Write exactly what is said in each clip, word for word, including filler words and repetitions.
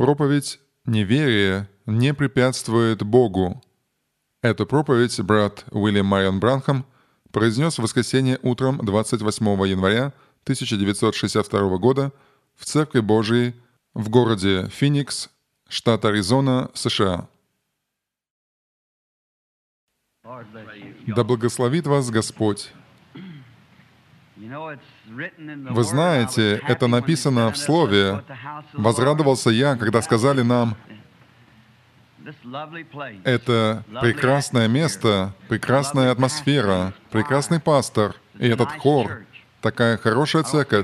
Проповедь «Неверие не препятствует Богу». Эту проповедь брат Уильям Марион Бранхам произнес в воскресенье утром двадцать восьмого января тысяча девятьсот шестьдесят второго года в Церкви Божией в городе Финикс, штат Аризона, США. Да благословит вас Господь! Вы знаете, это написано в Слове. «Возрадовался я, когда сказали нам, это прекрасное место, прекрасная атмосфера, прекрасный пастор, и этот хор, такая хорошая церковь.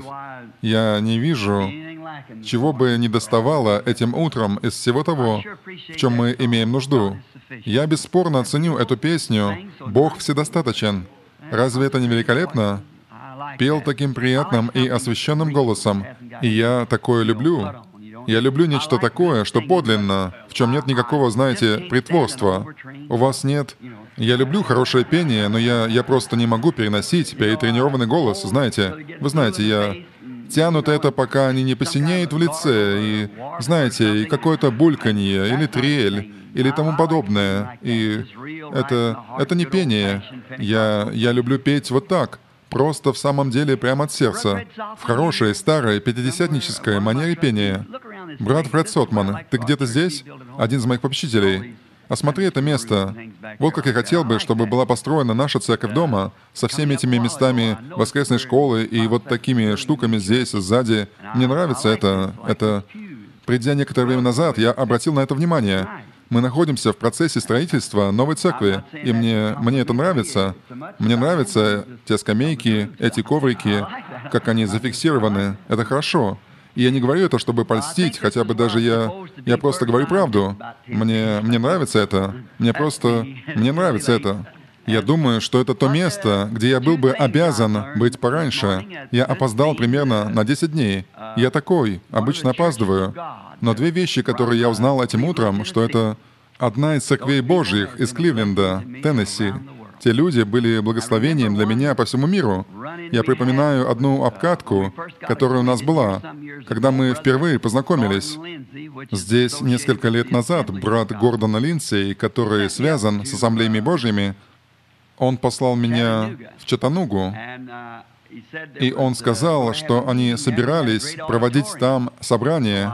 Я не вижу, чего бы не доставало этим утром из всего того, в чем мы имеем нужду. Я бесспорно ценю эту песню «Бог вседостаточен». Разве это не великолепно?» Пел таким приятным и освященным голосом. И я такое люблю. Я люблю нечто такое, что подлинно, в чем нет никакого, знаете, притворства. У вас нет... Я люблю хорошее пение, но я, я просто не могу переносить перетренированный голос, знаете. Вы знаете, я... Тянут это, пока они не посинеют в лице, и, знаете, и какое-то бульканье, или трель, или тому подобное. И это, это не пение. Я, я люблю петь вот так. Просто в самом деле прямо от сердца, в хорошей, старой, пятидесятнической манере пения. Брат Фред Сотман, ты где-то здесь? Один из моих попечителей. Осмотри это место. Вот как я хотел бы, чтобы была построена наша церковь дома, со всеми этими местами воскресной школы и вот такими штуками здесь, сзади. Мне нравится это. это... Придя некоторое время назад, я обратил на это внимание. Мы находимся в процессе строительства новой церкви, и мне, мне это нравится. Мне нравятся те скамейки, эти коврики, как они зафиксированы. Это хорошо. И я не говорю это, чтобы польстить, хотя бы даже я... Я просто говорю правду. Мне, мне нравится это. Мне просто... Мне нравится это. Я думаю, что это то место, где я был бы обязан быть пораньше. Я опоздал примерно на десять дней. Я такой, обычно опаздываю. Но две вещи, которые я узнал этим утром, что это одна из церквей Божьих из Кливленда, Теннесси. Те люди были благословением для меня по всему миру. Я припоминаю одну обкатку, которая у нас была, когда мы впервые познакомились. Здесь несколько лет назад брат Гордон Линдсей, который связан с Ассамблеями Божьими, он послал меня в Чаттанугу, и он сказал, что они собирались проводить там собрание,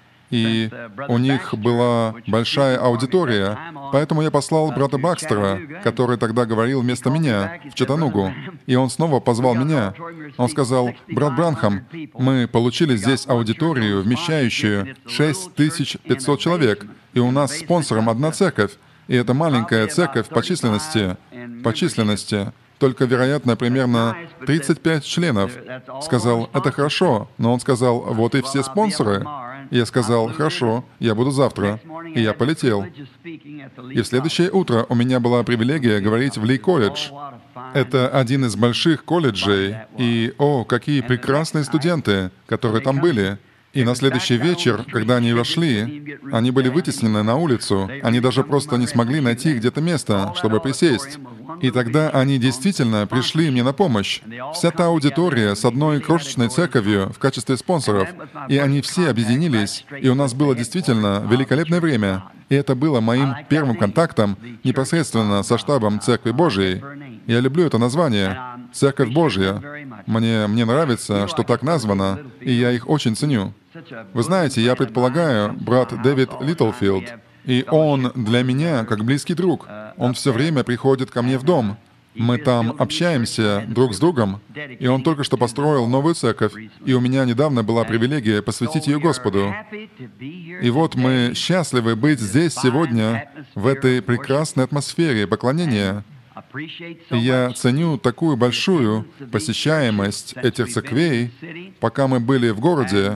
и у них была большая аудитория, поэтому я послал брата Бакстера, который тогда говорил вместо меня, в Чаттанугу, и он снова позвал меня. Он сказал: «Брат Бранхам, мы получили здесь аудиторию, вмещающую шесть тысяч пятьсот человек, и у нас спонсором одна церковь, и это маленькая церковь по численности, по численности, только, вероятно, примерно тридцать пять членов». Сказал: «Это хорошо», но он сказал: «Вот и все спонсоры». Я сказал: «Хорошо, я буду завтра». И я полетел. И в следующее утро у меня была привилегия говорить в Ли-колледж. Это один из больших колледжей, и, о, какие прекрасные студенты, которые там были. И на следующий вечер, когда они вошли, они были вытеснены на улицу. Они даже просто не смогли найти где-то место, чтобы присесть. И тогда они действительно пришли мне на помощь. Вся та аудитория с одной крошечной церковью в качестве спонсоров. И они все объединились, и у нас было действительно великолепное время. И это было моим первым контактом непосредственно со штабом Церкви Божией. Я люблю это название — Церковь Божья. Мне, мне нравится, что так названо, и я их очень ценю. Вы знаете, я предполагаю, брат Дэвид Литлфилд, и он для меня как близкий друг. Он все время приходит ко мне в дом. Мы там общаемся друг с другом, и он только что построил новую церковь, и у меня недавно была привилегия посвятить ее Господу. И вот мы счастливы быть здесь сегодня, в этой прекрасной атмосфере поклонения. И я ценю такую большую посещаемость этих церквей, пока мы были в городе,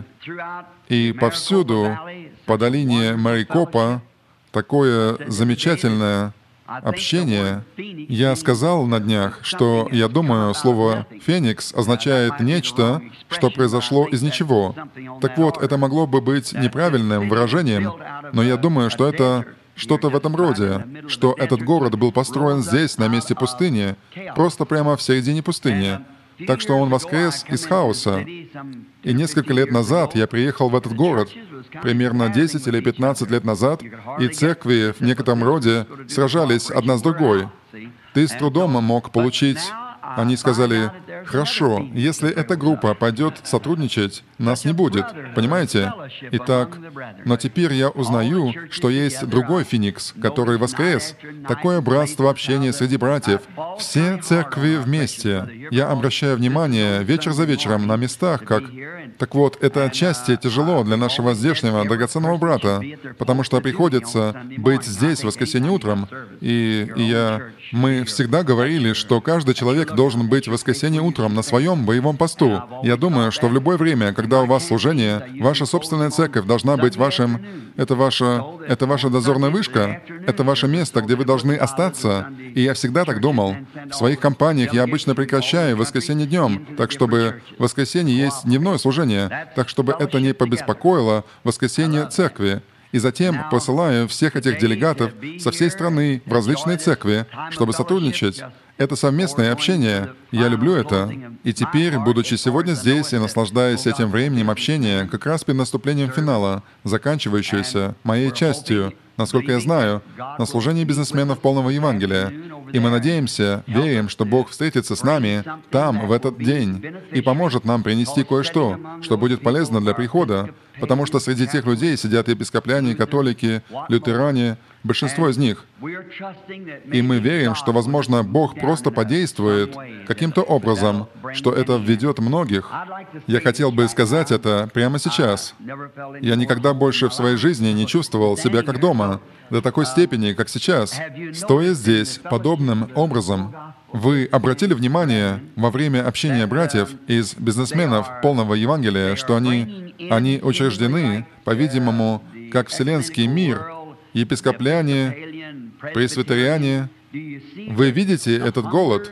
и повсюду по долине Марикопа такое замечательное общение. Я сказал на днях, что я думаю, слово «феникс» означает нечто, что произошло из ничего. Так вот, это могло бы быть неправильным выражением, но я думаю, что это что-то в этом роде, что этот город был построен здесь, на месте пустыни, просто прямо в середине пустыни. Так что Он воскрес из хаоса. И несколько лет назад я приехал в этот город, примерно десять или пятнадцать лет назад, и церкви в некотором роде сражались одна с другой. Ты с трудом мог получить... Они сказали: «Хорошо, если эта группа пойдет сотрудничать, нас не будет». Понимаете? Итак, но теперь я узнаю, что есть другой Феникс, который воскрес. Такое братство общения среди братьев. Все церкви вместе. Я обращаю внимание вечер за вечером на местах, как... Так вот, это отчасти тяжело для нашего здешнего драгоценного брата, потому что приходится быть здесь в воскресенье утром. И, и я... Мы всегда говорили, что каждый человек должен быть в воскресенье утром на своем боевом посту. Я думаю, что в любое время, когда у вас служение, ваша собственная церковь должна быть вашим... Это ваша... Это ваша дозорная вышка. Это ваше место, где вы должны остаться. И я всегда так думал. В своих компаниях я обычно прекращаю в воскресенье днем, так чтобы в воскресенье есть дневное служение, так чтобы это не побеспокоило воскресенье церкви. И затем посылаю всех этих делегатов со всей страны в различные церкви, чтобы сотрудничать. Это совместное общение. Я люблю это. И теперь, будучи сегодня здесь и наслаждаясь этим временем общения, как раз перед наступлением финала, заканчивающегося моей частью, насколько я знаю, на служении бизнесменов полного Евангелия. И мы надеемся, верим, что Бог встретится с нами там, в этот день, и поможет нам принести кое-что, что будет полезно для прихода, потому что среди тех людей сидят епископляне, католики, лютеране, большинство из них. И мы верим, что, возможно, Бог просто подействует каким-то образом, что это введет многих. Я хотел бы сказать это прямо сейчас. Я никогда больше в своей жизни не чувствовал себя как дома, до такой степени, как сейчас, стоя здесь подобным образом. Вы обратили внимание во время общения братьев из бизнесменов полного Евангелия, что они, они учреждены, по-видимому, как вселенский мир, епископляне, пресвитериане. Вы видите этот голод?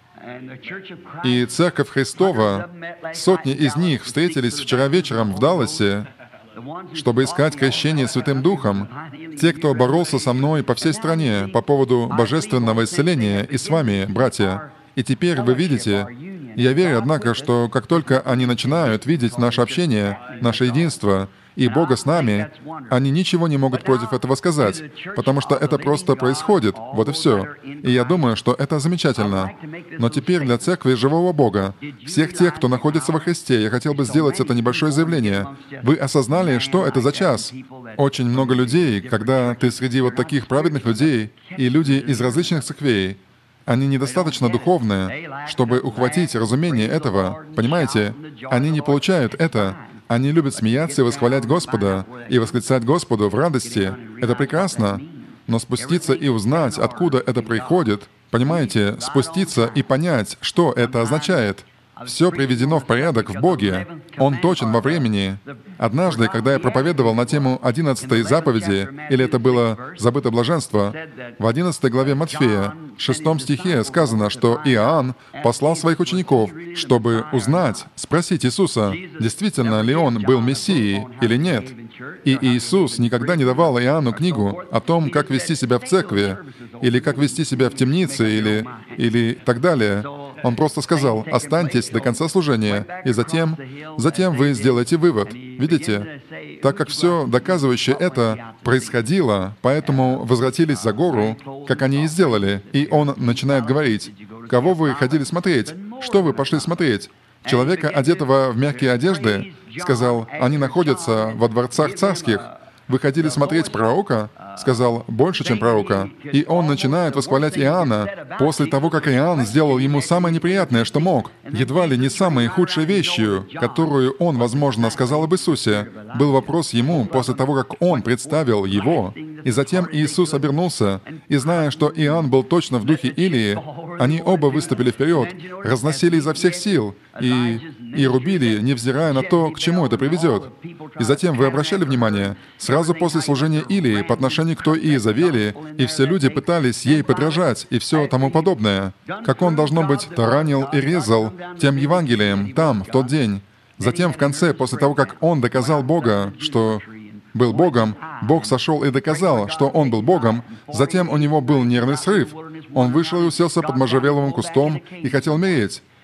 И Церковь Христова, сотни из них встретились вчера вечером в Далласе, чтобы искать крещение Святым Духом. Те, кто боролся со мной по всей стране по поводу божественного исцеления, и с вами, братья. И теперь вы видите, я верю, однако, что как только они начинают видеть наше общение, наше единство, и Бога с нами, они ничего не могут против этого сказать, потому что это просто происходит, вот и все. И я думаю, что это замечательно. Но теперь для Церкви Живого Бога, всех тех, кто находится во Христе, я хотел бы сделать это небольшое заявление. Вы осознали, что это за час? Очень много людей, когда ты среди вот таких праведных людей, и люди из различных церквей, они недостаточно духовные, чтобы ухватить разумение этого. Понимаете? Они не получают это. Они любят смеяться и восхвалять Господа, и восклицать Господу в радости. Это прекрасно. Но спуститься и узнать, откуда это приходит, понимаете, спуститься и понять, что это означает. Все приведено в порядок в Боге. Он точен во времени. Однажды, когда я проповедовал на тему одиннадцатой заповеди, или это было «Забыто блаженство», в одиннадцатой главе Матфея, шестом стихе сказано, что Иоанн послал своих учеников, чтобы узнать, спросить Иисуса, действительно ли Он был Мессией или нет. И Иисус никогда не давал Иоанну книгу о том, как вести себя в церкви, или как вести себя в темнице, или, или так далее. Он просто сказал: «Останьтесь до конца служения, и затем, затем вы сделаете вывод». Видите? Так как все, доказывающее это, происходило, поэтому возвратились за гору, как они и сделали. И он начинает говорить: «Кого вы ходили смотреть? Что вы пошли смотреть? Человека, одетого в мягкие одежды?» Сказал: «Они находятся во дворцах царских». «Вы ходили смотреть пророка?» Сказал: «Больше, чем пророка». И он начинает восхвалять Иоанна после того, как Иоанн сделал ему самое неприятное, что мог. Едва ли не самой худшей вещью, которую он, возможно, сказал об Иисусе, был вопрос ему после того, как он представил его. И затем Иисус обернулся, и зная, что Иоанн был точно в духе Илии, они оба выступили вперед, разносили изо всех сил и, и рубили, невзирая на то, к чему это приведет. И затем вы обращали внимание, сразу после служения Илии по отношению к той Иезавели, и все люди пытались ей подражать и все тому подобное, как он, должно быть, таранил и резал тем Евангелием там, в тот день. Затем в конце, после того, как он доказал Бога, что был Богом, Бог сошел и доказал, что он был Богом, затем у него был нервный срыв. Он вышел и уселся под можжевеловым кустом и хотел умереть.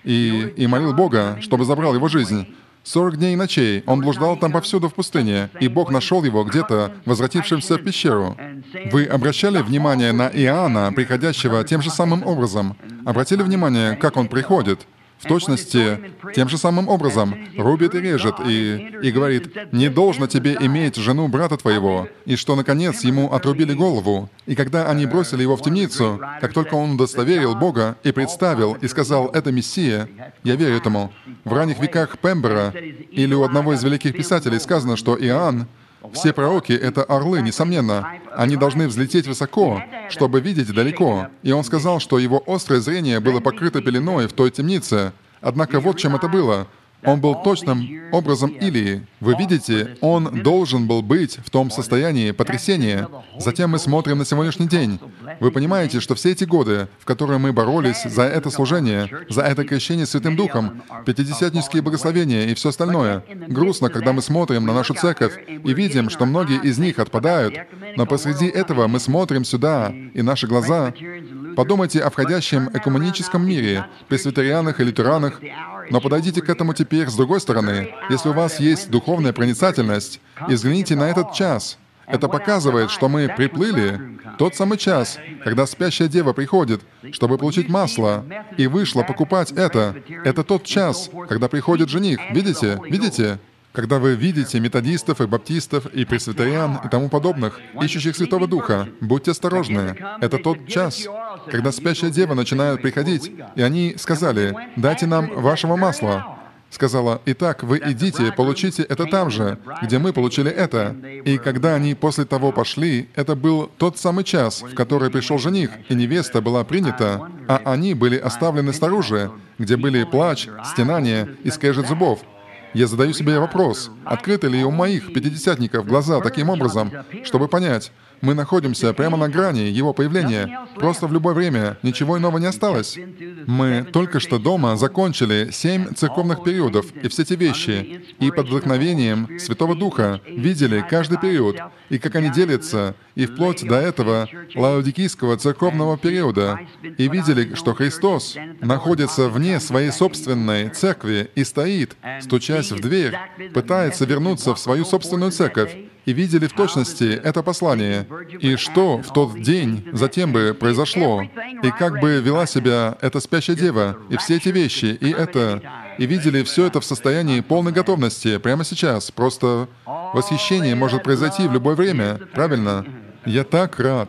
и, и молил Бога, чтобы забрал его жизнь. Сорок дней и ночей он блуждал там повсюду в пустыне, и Бог нашел его где-то, возвратившимся в пещеру. Вы обращали внимание на Иоанна, приходящего тем же самым образом? Обратили внимание, как он приходит? В точности, тем же самым образом, рубит и режет, и, и говорит, «Не должно тебе иметь жену брата твоего», и что, наконец, ему отрубили голову. И когда они бросили его в темницу, как только он удостоверил Бога и представил, и сказал, «Это Мессия», я верю этому. В ранних веках Пембера или у одного из великих писателей сказано, что Иоанн, все пророки — это орлы, несомненно. Они должны взлететь высоко, чтобы видеть далеко. И он сказал, что его острое зрение было покрыто пеленой в той темнице. Однако вот чем это было. Он был точным образом Илии. Вы видите, он должен был быть в том состоянии потрясения. Затем мы смотрим на сегодняшний день. Вы понимаете, что все эти годы, в которые мы боролись за это служение, за это крещение Святым Духом, пятидесятнические благословения и все остальное, грустно, когда мы смотрим на нашу церковь и видим, что многие из них отпадают, но посреди этого мы смотрим сюда, и наши глаза... Подумайте о входящем экуменическом мире, пресвитерианах и лютеранах, но подойдите к этому теперь с другой стороны. Если у вас есть духовная проницательность, и взгляните на этот час. Это показывает, что мы приплыли тот самый час, когда спящая дева приходит, чтобы получить масло, и вышла покупать это. Это тот час, когда приходит жених. Видите? Видите? Когда вы видите методистов и баптистов и пресвитериан и тому подобных, ищущих Святого Духа, будьте осторожны. Это тот час, когда спящая дева начинает приходить, и они сказали, «Дайте нам вашего масла». Сказала, «Итак, вы идите, получите это там же, где мы получили это». И когда они после того пошли, это был тот самый час, в который пришел жених, и невеста была принята, а они были оставлены снаружи, где были плач, стенание и скрежет зубов. Я задаю себе вопрос, открыты ли у моих пятидесятников глаза таким образом, чтобы понять, мы находимся прямо на грани Его появления, просто в любое время, ничего иного не осталось. Мы только что дома закончили семь церковных периодов и все те вещи, и под вдохновением Святого Духа видели каждый период, и как они делятся, и вплоть до этого лаодикийского церковного периода, и видели, что Христос находится вне своей собственной церкви и стоит, стучась в дверь, пытается вернуться в свою собственную церковь, и видели в точности это послание, и что в тот день затем бы произошло, и как бы вела себя эта спящая дева, и все эти вещи, и это, и видели все это в состоянии полной готовности прямо сейчас. Просто восхищение может произойти в любое время, правильно? Я так рад.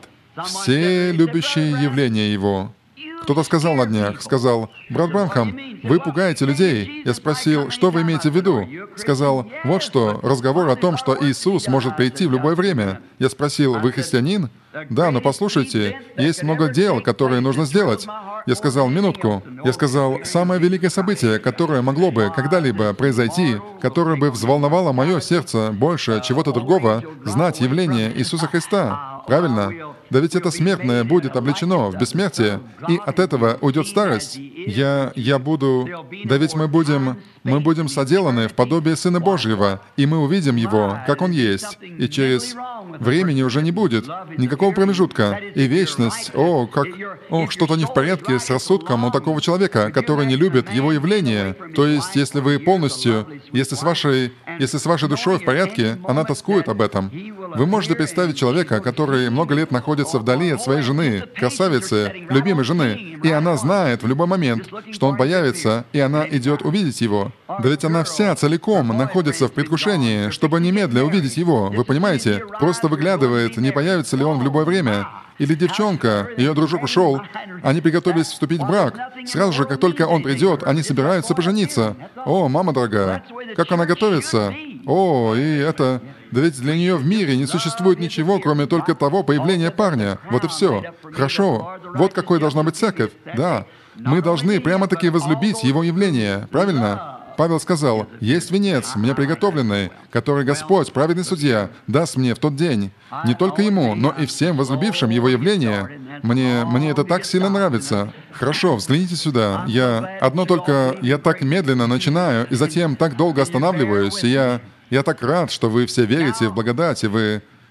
Все любящие явления Его. Кто-то сказал на днях, сказал, «Брат Бранхам, вы пугаете людей». Я спросил, что вы имеете в виду? Сказал, вот что, разговор о том, что Иисус может прийти в любое время. Я спросил, вы христианин? Да, но послушайте, есть много дел, которые нужно сделать. Я сказал, минутку. Я сказал, самое великое событие, которое могло бы когда-либо произойти, которое бы взволновало мое сердце больше чего-то другого, знать явление Иисуса Христа. Правильно? Да ведь это смертное будет облечено в бессмертие, и от этого уйдет старость. Я, я буду... Да ведь мы будем... Мы будем соделаны в подобие Сына Божьего, и мы увидим Его, как Он есть. И через... Времени уже не будет, никакого промежутка. И вечность, о, как... О, что-то не в порядке с рассудком у такого человека, который не любит Его явление. То есть, если вы полностью... Если с вашей... Если с вашей душой в порядке, она тоскует об этом. Вы можете представить человека, который много лет находится вдали от своей жены, красавицы, любимой жены, и она знает в любой момент, что он появится, и она идет увидеть его. Да ведь она вся целиком находится в предвкушении, чтобы немедля увидеть его, вы понимаете? Просто выглядывает, не появится ли он в любое время. Или девчонка, ее дружок ушел, они приготовились вступить в брак. Сразу же, как только он придет, они собираются пожениться. О, мама дорогая, как она готовится? О, и это... Да ведь для нее в мире не существует ничего, кроме только того появления парня. Вот и все. Хорошо. Вот какой должна быть церковь. Да. Мы должны прямо-таки возлюбить Его явление. Правильно? Павел сказал, «Есть венец, мне приготовленный, который Господь, праведный судья, даст мне в тот день. Не только Ему, но и всем возлюбившим Его явление. Мне, мне это так сильно нравится. Хорошо, взгляните сюда. Я... Одно только... Я так медленно начинаю, и затем так долго останавливаюсь, и я... Я так рад, что вы все верите в благодать, и вы...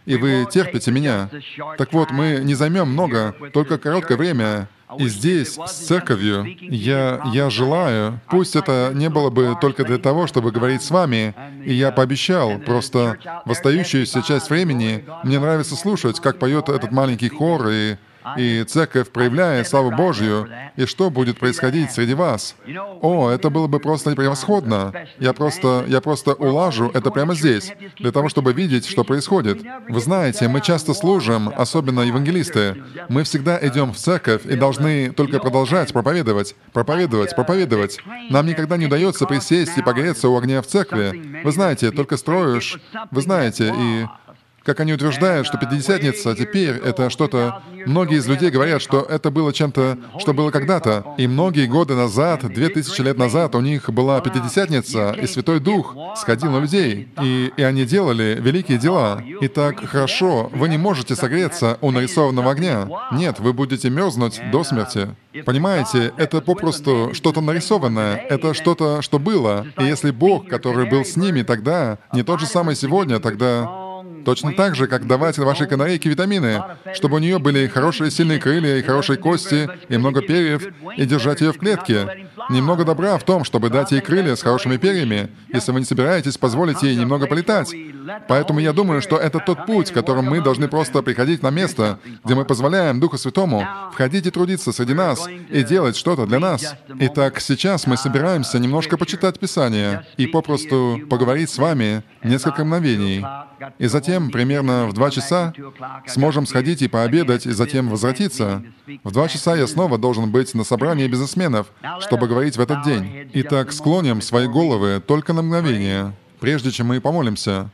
и вы терпите меня. Так вот, мы не займем много, только короткое время. И здесь, с церковью, я, я желаю, пусть это не было бы только для того, чтобы говорить с вами, и я пообещал, просто в остающуюся часть времени мне нравится слушать, как поет этот маленький хор, и и церковь проявляет славу Божью, и что будет происходить среди вас? О, это было бы просто превосходно. Я просто, я просто улажу это прямо здесь, для того, чтобы видеть, что происходит. Вы знаете, мы часто служим, особенно евангелисты. Мы всегда идем в церковь и должны только продолжать проповедовать, проповедовать, проповедовать. Нам никогда не удается присесть и погреться у огня в церкви. Вы знаете, только строишь, вы знаете, и... Как они утверждают, что Пятидесятница теперь — это что-то... Многие из людей говорят, что это было чем-то, что было когда-то. И многие годы назад, две тысячи лет назад, у них была Пятидесятница, и Святой Дух сходил на людей. И, и они делали великие дела. Итак, хорошо, вы не можете согреться у нарисованного огня. Нет, вы будете мерзнуть до смерти. Понимаете, это попросту что-то нарисованное, это что-то, что было. И если Бог, который был с ними тогда, не тот же самый сегодня, тогда... Точно так же, как давать вашей канарейке витамины, чтобы у нее были хорошие сильные крылья и хорошие кости, и много перьев, и держать ее в клетке. Немного добра в том, чтобы дать ей крылья с хорошими перьями, если вы не собираетесь позволить ей немного полетать. Поэтому я думаю, что это тот путь, которым мы должны просто приходить на место, где мы позволяем Духу Святому входить и трудиться среди нас, и делать что-то для нас. Итак, сейчас мы собираемся немножко почитать Писание и попросту поговорить с вами несколько мгновений. И затем, примерно в два часа, сможем сходить и пообедать, и затем возвратиться. В два часа я снова должен быть на собрании бизнесменов, чтобы говорить в этот день. Итак, склоним свои головы только на мгновение, прежде чем мы помолимся.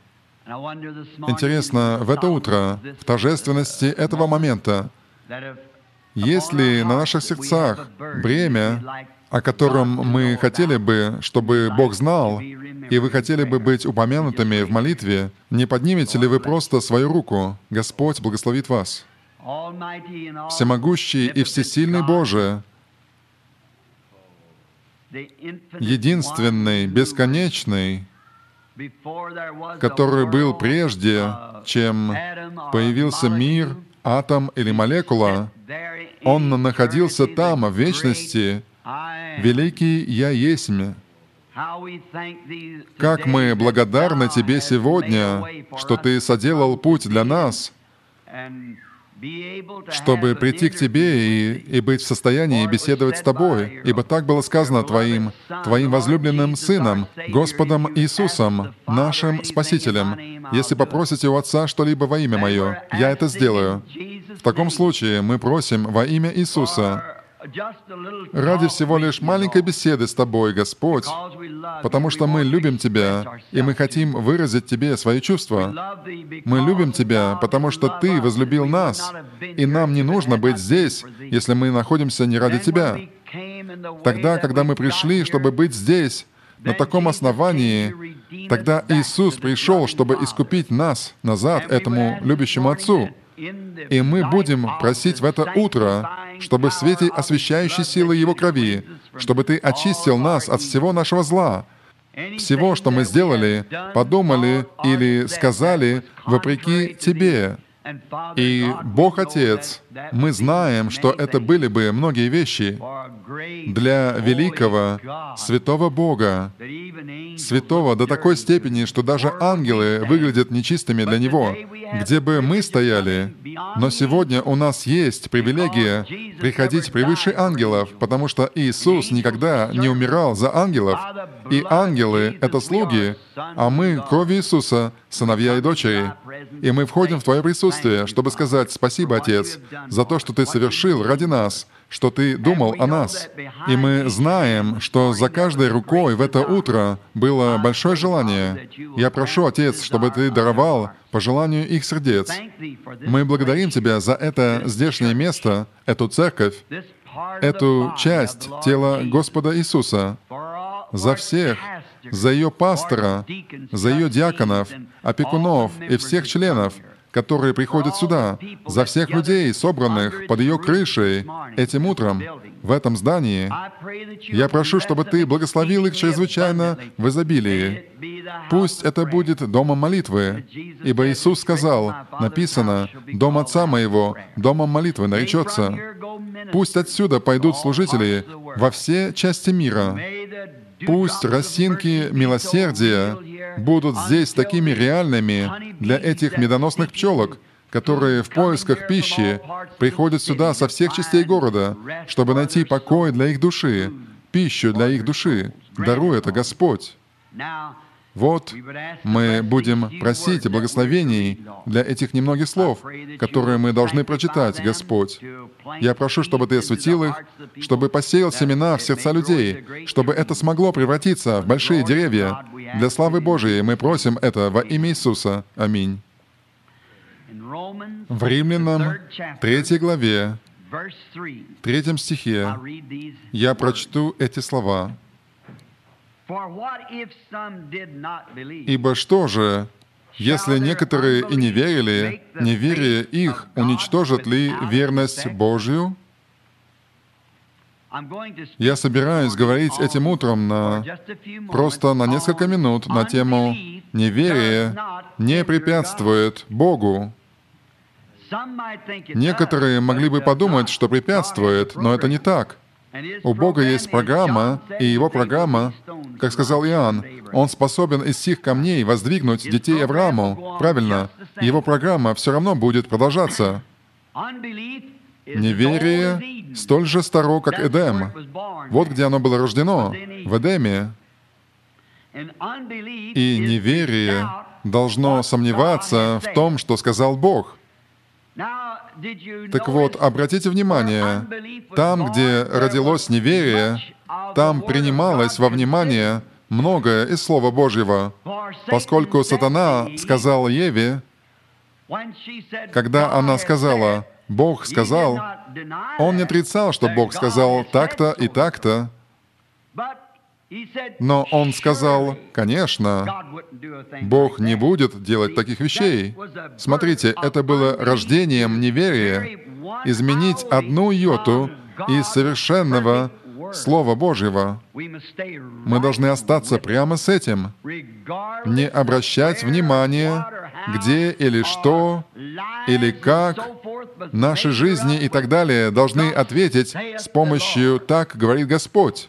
Интересно, в это утро, в торжественности этого момента, есть ли на наших сердцах бремя, о котором мы хотели бы, чтобы Бог знал, и вы хотели бы быть упомянутыми в молитве, не поднимете ли вы просто свою руку? Господь благословит вас. Всемогущий и всесильный Боже, единственный, бесконечный, который был прежде, чем появился мир, атом или молекула, Он находился там, в вечности. Великий Я Есмь. Как мы благодарны Тебе сегодня, что Ты соделал путь для нас, чтобы прийти к Тебе и, и быть в состоянии беседовать с Тобой, ибо так было сказано Твоим, Твоим возлюбленным Сыном, Господом Иисусом, нашим Спасителем. Если попросите у Отца что-либо во имя Мое, Я это сделаю. В таком случае мы просим во имя Иисуса, ради всего лишь маленькой беседы с Тобой, Господь, потому что мы любим Тебя, и мы хотим выразить Тебе свои чувства. Мы любим Тебя, потому что Ты возлюбил нас, и нам не нужно быть здесь, если мы находимся не ради Тебя. Тогда, когда мы пришли, чтобы быть здесь, на таком основании, тогда Иисус пришел, чтобы искупить нас назад этому любящему Отцу. И мы будем просить в это утро, чтобы в свете освящающей силы Его крови, чтобы Ты очистил нас от всего нашего зла, всего, что мы сделали, подумали или сказали вопреки Тебе. И Бог Отец, мы знаем, что это были бы многие вещи для великого, святого Бога, святого до такой степени, что даже ангелы выглядят нечистыми для Него, где бы мы стояли. Но сегодня у нас есть привилегия приходить превыше ангелов, потому что Иисус никогда не умирал за ангелов, и ангелы — это слуги, а мы — кровью Иисуса, сыновья и дочери. И мы входим в Твое присутствие, чтобы сказать спасибо, Отец, за то, что Ты совершил ради нас, что Ты думал о нас. И мы знаем, что за каждой рукой в это утро было большое желание. Я прошу, Отец, чтобы Ты даровал по желанию их сердец. Мы благодарим Тебя за это здешнее место, эту церковь, эту часть тела Господа Иисуса, за всех, за ее пастора, за ее диаконов, опекунов и всех членов, которые приходят сюда, за всех людей, собранных под ее крышей этим утром в этом здании. Я прошу, чтобы Ты благословил их чрезвычайно в изобилии, Пусть это будет домом молитвы, ибо Иисус сказал, написано, «Дом Отца Моего, домом молитвы наречется». Пусть отсюда пойдут служители во все части мира. Пусть росинки милосердия будут здесь такими реальными для этих медоносных пчелок, которые в поисках пищи приходят сюда со всех частей города, чтобы найти покой для их души, пищу для их души. Даруй это, Господь. Вот мы будем просить благословений для этих немногих слов, которые мы должны прочитать, Господь. Я прошу, чтобы Ты осветил их, чтобы посеял семена в сердца людей, чтобы это смогло превратиться в большие деревья. Для славы Божией мы просим это во имя Иисуса. Аминь. В Римлянам третьей главе, третьем стихе, я прочту эти слова. «Ибо что же, если некоторые и не верили, неверие их уничтожит ли верность Божью?» Я собираюсь говорить этим утром на, просто на несколько минут на тему «Неверие не препятствует Богу». Некоторые могли бы подумать, что препятствует, но это не так. У Бога есть программа, и Его программа, как сказал Иоанн, Он способен из сих камней воздвигнуть детей Аврааму. Правильно, Его программа все равно будет продолжаться. Неверие столь же старо, как Эдем. Вот где оно было рождено, в Эдеме. И неверие должно сомневаться в том, что сказал Бог. Так вот, обратите внимание, там, где родилось неверие, там принималось во внимание многое из Слова Божьего, поскольку сатана сказал Еве, когда она сказала, «Бог сказал», он не отрицал, что Бог сказал так-то и так-то, но он сказал, конечно, Бог не будет делать таких вещей. Смотрите, это было рождением неверия, изменить одну йоту из совершенного Слова Божьего. Мы должны остаться прямо с этим, не обращать внимания, где или что, или как, наши жизни и так далее должны ответить с помощью «так говорит Господь».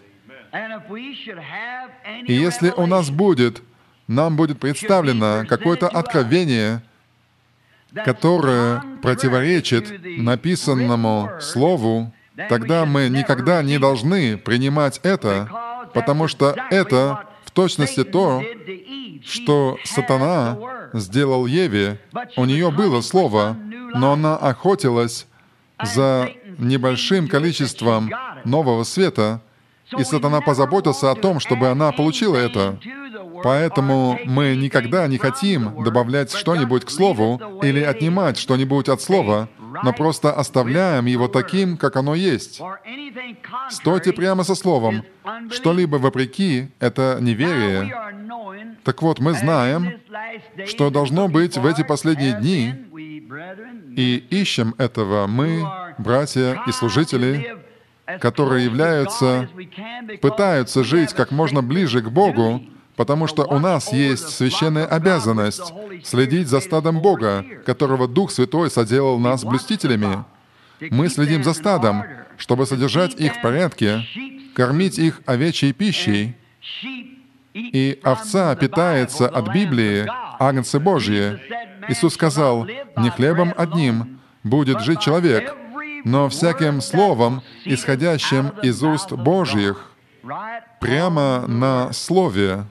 И если у нас будет, нам будет представлено какое-то откровение, которое противоречит написанному Слову, тогда мы никогда не должны принимать это, потому что это в точности то, что сатана сделал Еве. У нее было Слово, но она охотилась за небольшим количеством нового света, и сатана позаботился о том, чтобы она получила это. Поэтому мы никогда не хотим добавлять что-нибудь к Слову или отнимать что-нибудь от Слова, но просто оставляем его таким, как оно есть. Стойте прямо со Словом. Что-либо вопреки — это неверие. Так вот, мы знаем, что должно быть в эти последние дни, и ищем этого мы, братья и служители, которые являются, пытаются жить как можно ближе к Богу, потому что у нас есть священная обязанность следить за стадом Бога, которого Дух Святой соделал нас блюстителями. Мы следим за стадом, чтобы содержать их в порядке, кормить их овечьей пищей, и овца питается от Библии, агнцы Божьи. Иисус сказал, «Не хлебом одним будет жить человек, но всяким словом, исходящим из уст Божьих», прямо на Слове.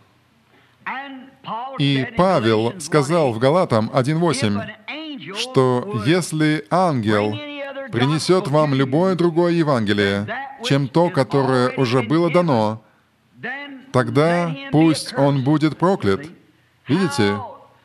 И Павел сказал в Галатам один восемь, что если ангел принесет вам любое другое Евангелие, чем то, которое уже было дано, тогда пусть он будет проклят. Видите,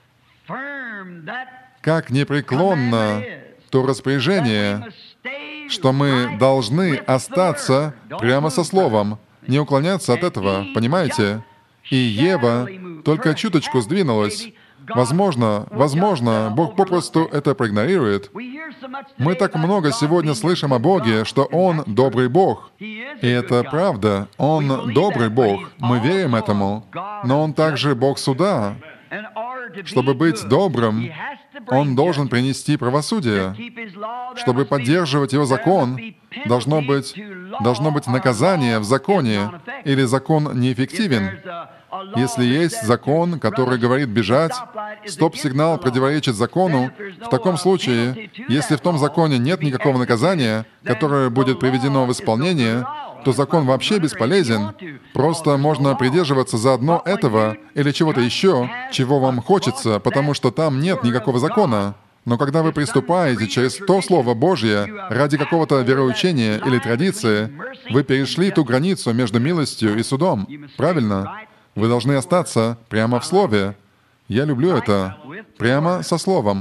как непреклонно то распоряжение, что мы должны остаться прямо со Словом, не уклоняться от этого, понимаете? И Ева только чуточку сдвинулась, Возможно, возможно, Бог попросту это проигнорирует. Мы так много сегодня слышим о Боге, что Он добрый Бог. И это правда. Он добрый Бог. Мы верим этому. Но Он также Бог суда. Чтобы быть добрым, Он должен принести правосудие. Чтобы поддерживать Его закон, должно быть, должно быть наказание в законе, или закон неэффективен. Если есть закон, который говорит бежать, стоп-сигнал противоречит закону, в таком случае, если в том законе нет никакого наказания, которое будет приведено в исполнение, то закон вообще бесполезен. Просто можно придерживаться заодно этого или чего-то еще, чего вам хочется, потому что там нет никакого закона. Но когда вы приступаете через то Слово Божье ради какого-то вероучения или традиции, вы перешли ту границу между милостью и судом. Правильно? Вы должны остаться прямо в Слове. Я люблю это. Прямо со Словом.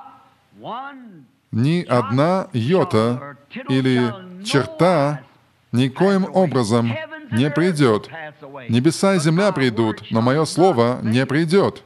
Ни одна йота или черта никоим образом не придет. Небеса и земля придут, но мое Слово не придет.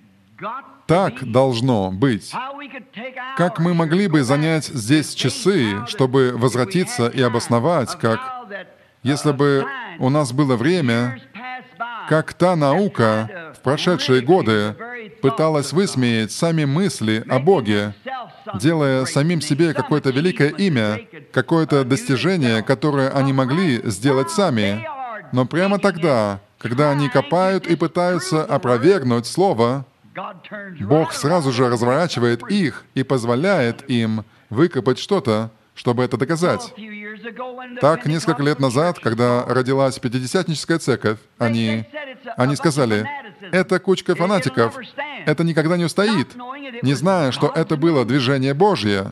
Так должно быть. Как мы могли бы занять здесь часы, чтобы возвратиться и обосновать, как если бы у нас было время, как та наука в прошедшие годы пыталась высмеять сами мысли о Боге, делая самим себе какое-то великое имя, какое-то достижение, которое они могли сделать сами. Но прямо тогда, когда они копают и пытаются опровергнуть Слово, Бог сразу же разворачивает их и позволяет им выкопать что-то, чтобы это доказать. Так, несколько лет назад, когда родилась Пятидесятническая церковь, они, они сказали, «Это кучка фанатиков, это никогда не устоит», не зная, что это было движение Божье.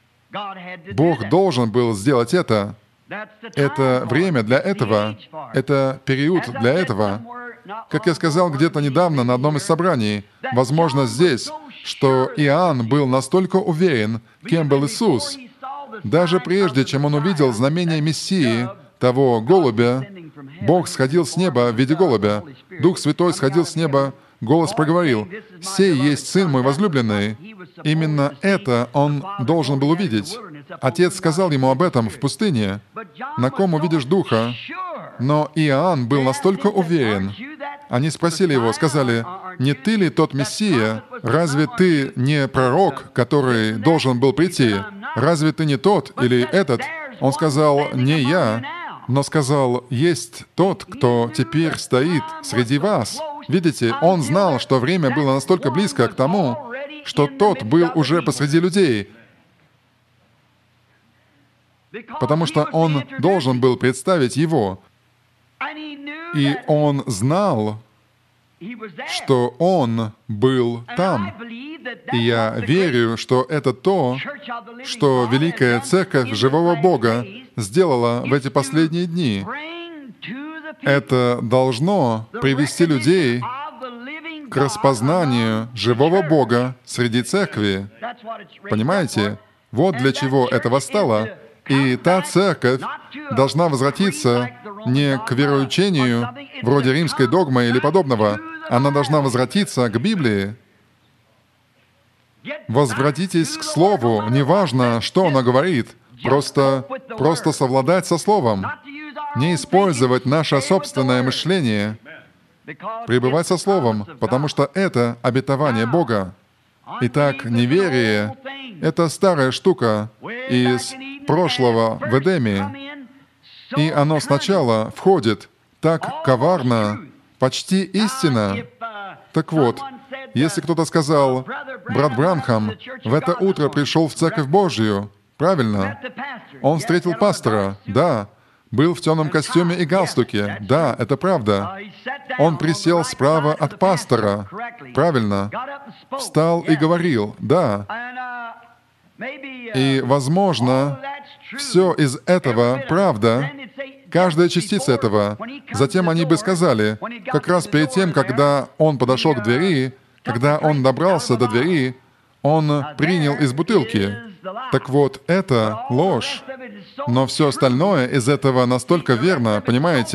Бог должен был сделать это. Это время для этого. Это период для этого. Как я сказал где-то недавно на одном из собраний, возможно, здесь, что Иоанн был настолько уверен, кем был Иисус, даже прежде, чем он увидел знамение Мессии, того голубя, Бог сходил с неба в виде голубя, Дух Святой сходил с неба, голос проговорил, «Сей есть Сын мой возлюбленный». Именно это он должен был увидеть. Отец сказал ему об этом в пустыне. «На ком увидишь Духа?» Но Иоанн был настолько уверен. Они спросили его, сказали, «Не ты ли тот Мессия? Разве ты не пророк, который должен был прийти? Разве ты не тот или этот?» Он сказал, «Не я», но сказал, «Есть тот, кто теперь стоит среди вас». Видите, он знал, что время было настолько близко к тому, что тот был уже посреди людей, потому что он должен был представить его. И он знал, что он был там. И я верю, что это то, что Великая Церковь Живого Бога сделала в эти последние дни. Это должно привести людей к распознанию живого Бога среди Церкви. Понимаете? Вот для чего это восстало. И та Церковь должна возвратиться не к вероучению, вроде римской догмы или подобного. Она должна возвратиться к Библии. Возвратитесь к Слову, неважно, что оно говорит. Просто, просто совладать со Словом. Не использовать наше собственное мышление. Пребывать со Словом, потому что это обетование Бога. Итак, неверие — это старая штука из прошлого в Эдеме. И оно сначала входит так коварно, почти истина. Так вот, если кто-то сказал, брат Бранхам в это утро пришел в Церковь Божью, правильно? Он встретил пастора, да. Был в темном костюме и галстуке, да, это правда. Он присел справа от пастора, правильно. Встал и говорил, да. И, возможно, все из этого правда, каждая частица этого. Затем они бы сказали, как раз перед тем, когда он подошел к двери, когда он добрался до двери, он принял из бутылки. Так вот, это ложь. Но все остальное из этого настолько верно, понимаете?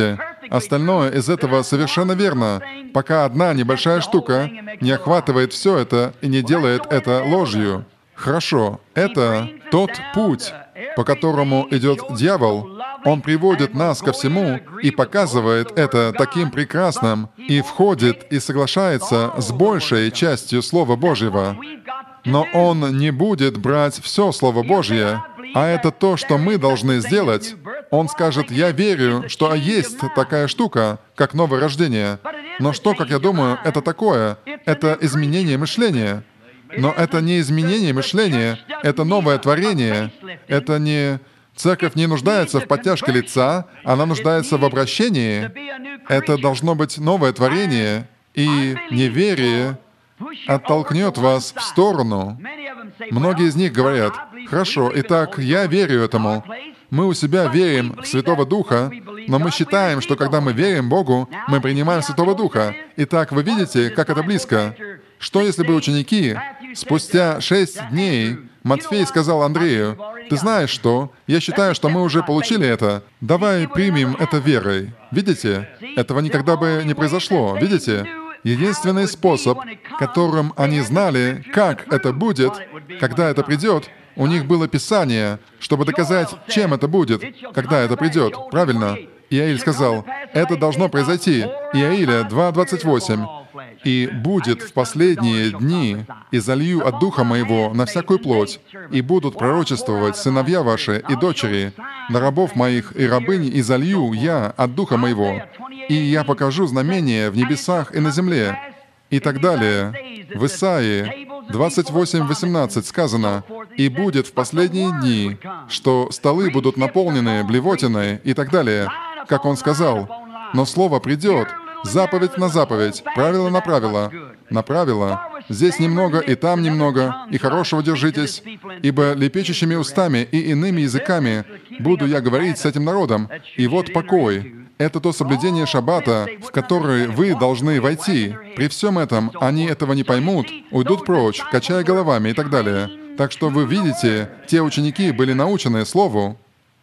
Остальное из этого совершенно верно, пока одна небольшая штука не охватывает все это и не делает это ложью. Хорошо, это тот путь, по которому идет дьявол. Он приводит нас ко всему и показывает это таким прекрасным, и входит и соглашается с большей частью Слова Божьего. Но он не будет брать все Слово Божье, а это то, что мы должны сделать. Он скажет: «Я верю, что есть такая штука, как новое рождение». Но что, как я думаю, это такое? Это изменение мышления. Но это не изменение мышления, это новое творение. Это не... Церковь не нуждается в подтяжке лица, она нуждается в обращении. Это должно быть новое творение, и неверие оттолкнет вас в сторону. Многие из них говорят: «Хорошо, итак, я верю этому. Мы у себя верим в Святого Духа, но мы считаем, что когда мы верим Богу, мы принимаем Святого Духа. Итак, вы видите, как это близко. Что если бы ученики спустя шесть дней Матфей сказал Андрею: «Ты знаешь что? Я считаю, что мы уже получили это. Давай примем это верой». Видите? Этого никогда бы не произошло. Видите? Единственный способ, которым они знали, как это будет, когда это придет, у них было Писание, чтобы доказать, чем это будет, когда это придет. Правильно? Иаиль сказал: «Это должно произойти». Иаиля два двадцать восемь. «И будет в последние дни, и залью от Духа Моего на всякую плоть, и будут пророчествовать сыновья ваши и дочери, на рабов моих и рабынь, и залью я от Духа Моего, и я покажу знамения в небесах и на земле». И так далее. В Исаии двадцать восемь восемнадцать сказано: «И будет в последние дни, что столы будут наполнены блевотиной», и так далее. Как он сказал. Но Слово придет, заповедь на заповедь, правило на правило, на правило. Здесь немного, и там немного, и хорошего держитесь, ибо лепечущими устами и иными языками буду я говорить с этим народом. И вот покой. Это то соблюдение шаббата, в которое вы должны войти. При всем этом они этого не поймут, уйдут прочь, качая головами и так далее. Так что вы видите, те ученики были научены Слову.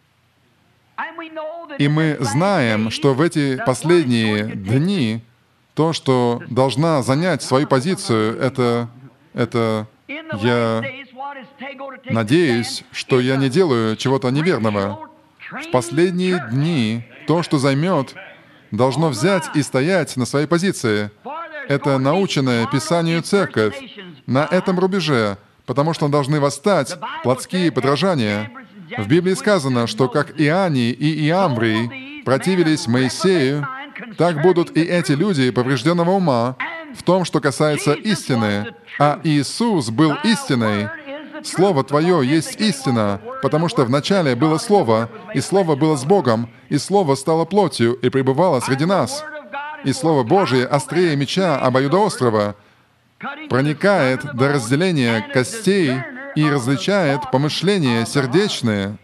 И мы знаем, что в эти последние дни то, что должна занять свою позицию, это... это... Я надеюсь, что я не делаю чего-то неверного. В последние дни то, что займет, должно взять и стоять на своей позиции. Это наученная Писанию церковь на этом рубеже, потому что должны восстать плотские подражания. В Библии сказано, что как Иоанний и Иамврий противились Моисею, так будут и эти люди поврежденного ума в том, что касается истины. А Иисус был истиной. Слово Твое есть истина, потому что вначале было Слово, и Слово было с Богом, и Слово стало плотью и пребывало среди нас. И Слово Божие острее меча обоюдоострого, проникает до разделения костей и различает помышления сердечные.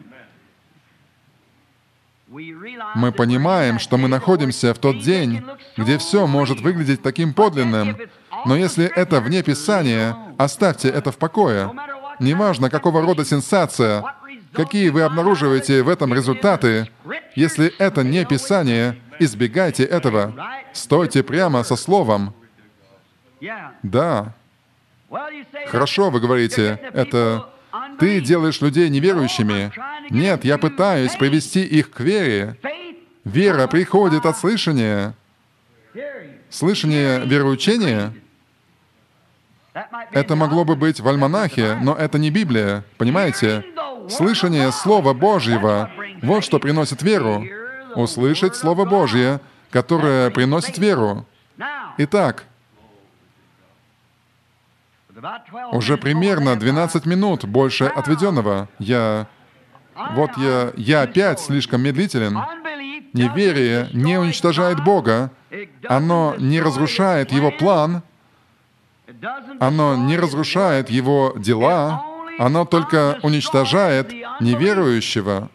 Мы понимаем, что мы находимся в тот день, где все может выглядеть таким подлинным, но если это вне Писания, оставьте это в покое. Неважно, какого рода сенсация, какие вы обнаруживаете в этом результаты, если это не Писание, избегайте этого. Стойте прямо со Словом. Да. Хорошо, вы говорите, это... Ты делаешь людей неверующими. Нет, я пытаюсь привести их к вере. Вера приходит от слышания. Слышание вероучения — это могло бы быть в альманахе, но это не Библия, понимаете? Слышание Слова Божьего — вот что приносит веру. Услышать Слово Божье, которое приносит веру. Итак, уже примерно двенадцать минут больше отведенного. Я... Вот я... Я опять слишком медлителен. Неверие не уничтожает Бога. Оно не разрушает Его план. Оно не разрушает Его дела. Оно только уничтожает неверующего.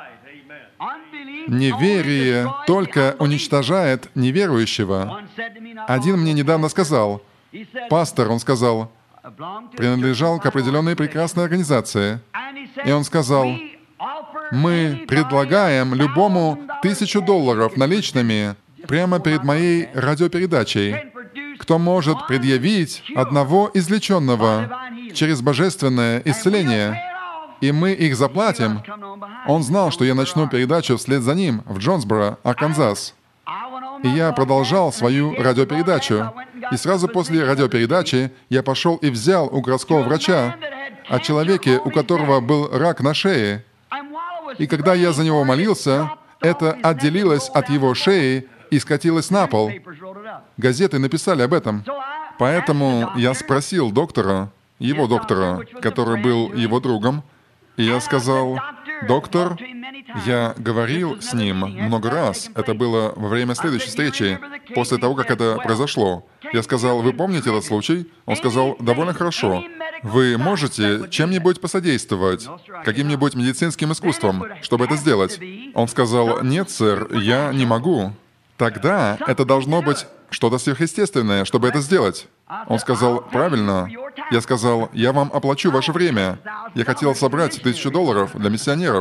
Неверие только уничтожает неверующего. Один мне недавно сказал, пастор, он сказал, принадлежал к определенной прекрасной организации. И он сказал, Мы предлагаем любому тысячу долларов наличными прямо перед моей радиопередачей, кто может предъявить одного излеченного через божественное исцеление, и мы их заплатим. Он знал, что я начну передачу вслед за ним в Джонсборо, Арканзас. И я продолжал свою радиопередачу. И сразу после радиопередачи я пошел и взял у городского врача о человеке, у которого был рак на шее. И когда я за него молился, это отделилось от его шеи и скатилось на пол. Газеты написали об этом. Поэтому я спросил доктора, его доктора, который был его другом, и я сказал: «Доктор, я говорил с ним много раз». Это было во время следующей встречи, после того, как это произошло. Я сказал: «Вы помните этот случай?» Он сказал: «Довольно хорошо. Вы можете чем-нибудь посодействовать, каким-нибудь медицинским искусством, чтобы это сделать?» Он сказал: «Нет, сэр, я не могу». Тогда это должно быть что-то сверхъестественное, чтобы это сделать. Он сказал: «Правильно». Я сказал: «Я вам оплачу ваше время. Я хотел собрать тысячу долларов для миссионеров».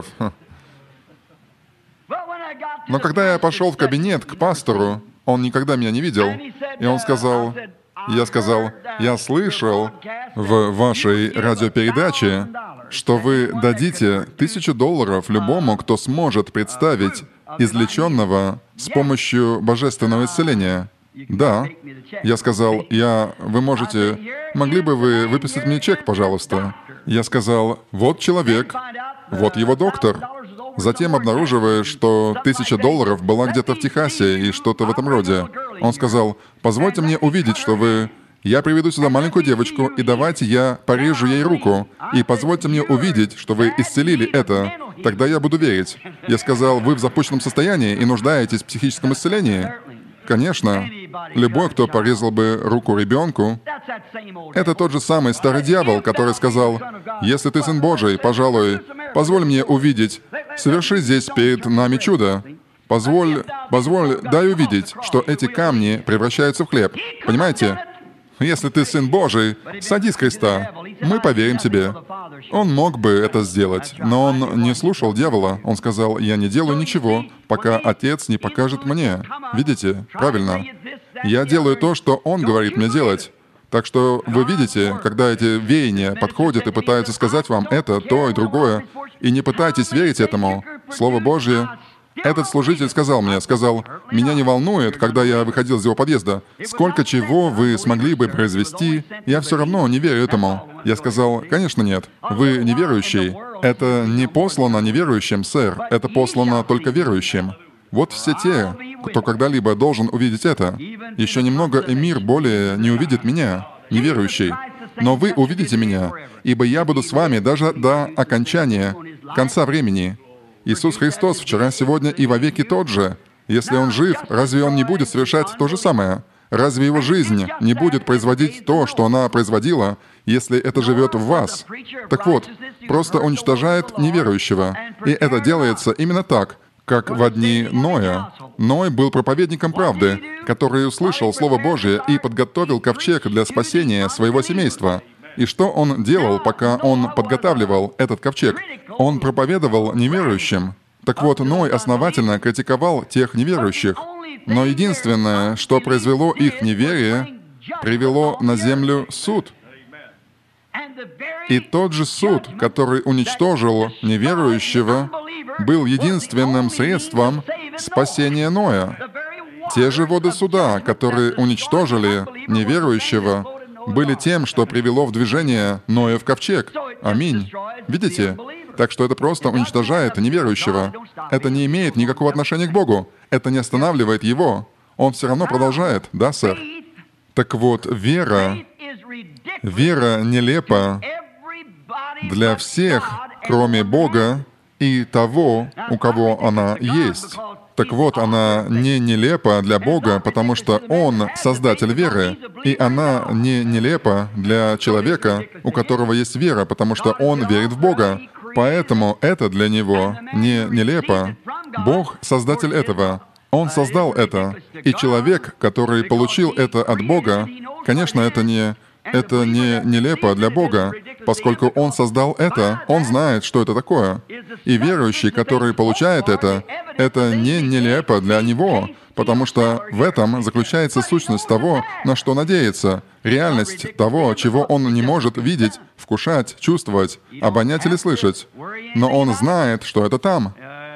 Но когда я пошел в кабинет к пастору, он никогда меня не видел, и он сказал, я сказал: «Я слышал в вашей радиопередаче, что вы дадите тысячу долларов любому, кто сможет представить излеченного с помощью божественного исцеления». «Да». Я сказал: «Я... Вы можете... Могли бы вы выписать мне чек, пожалуйста?» Я сказал: «Вот человек, вот его доктор». Затем обнаруживаешь, что тысяча долларов была где-то в Техасе и что-то в этом роде. Он сказал: «Позвольте мне увидеть, что вы... Я приведу сюда маленькую девочку, и давайте я порежу ей руку, и позвольте мне увидеть, что вы исцелили это. Тогда я буду верить». Я сказал: «Вы в запущенном состоянии и нуждаетесь в психическом исцелении?» Конечно, любой, кто порезал бы руку ребенку, это тот же самый старый дьявол, который сказал: «Если ты Сын Божий, пожалуй, позволь мне увидеть, соверши здесь перед нами чудо. Позволь, позволь, дай увидеть, что эти камни превращаются в хлеб». Понимаете? «Если ты Сын Божий, сойди с креста, мы поверим тебе». Он мог бы это сделать, но он не слушал дьявола. Он сказал: «Я не делаю ничего, пока Отец не покажет мне». Видите? Правильно. Я делаю то, что Он говорит мне делать. Так что вы видите, когда эти веяния подходят и пытаются сказать вам это, то и другое, и не пытайтесь верить этому. Слово Божье. Этот служитель сказал мне, сказал: «Меня не волнует, когда я выходил из его подъезда, сколько чего вы смогли бы произвести, я все равно не верю этому». Я сказал: «Конечно нет, вы неверующий. Это не послано неверующим, сэр, это послано только верующим. Вот все те, кто когда-либо должен увидеть это. Еще немного, и мир более не увидит меня, неверующий. Но вы увидите меня, ибо я буду с вами даже до окончания, конца времени». Иисус Христос вчера, сегодня и вовеки тот же. Если Он жив, разве Он не будет совершать то же самое? Разве Его жизнь не будет производить то, что она производила, если это живет в вас? Так вот, просто уничтожает неверующего. И это делается именно так, как во дни Ноя. Ной был проповедником правды, который услышал Слово Божье и подготовил ковчег для спасения своего семейства. И что он делал, пока он подготавливал этот ковчег? Он проповедовал неверующим. Так вот, Ной основательно критиковал тех неверующих. Но единственное, что произвело их неверие, привело на землю суд. И тот же суд, который уничтожил неверующего, был единственным средством спасения Ноя. Те же воды суда, которые уничтожили неверующего, были тем, что привело в движение Ноя в ковчег. Аминь. Видите? Так что это просто уничтожает неверующего. Это не имеет никакого отношения к Богу. Это не останавливает его. Он все равно продолжает. Да, сэр? Так вот, вера, вера нелепа для всех, кроме Бога и того, у кого она есть. Так вот, она не нелепа для Бога, потому что Он — создатель веры, и она не нелепа для человека, у которого есть вера, потому что он верит в Бога. Поэтому это для него не нелепо. Бог — создатель этого. Он создал это. И человек, который получил это от Бога, конечно, это не Это не нелепо для Бога, поскольку Он создал это, Он знает, что это такое. И верующий, который получает это, это не нелепо для него, потому что в этом заключается сущность того, на что надеется, реальность того, чего он не может видеть, вкушать, чувствовать, обонять или слышать. Но он знает, что это там.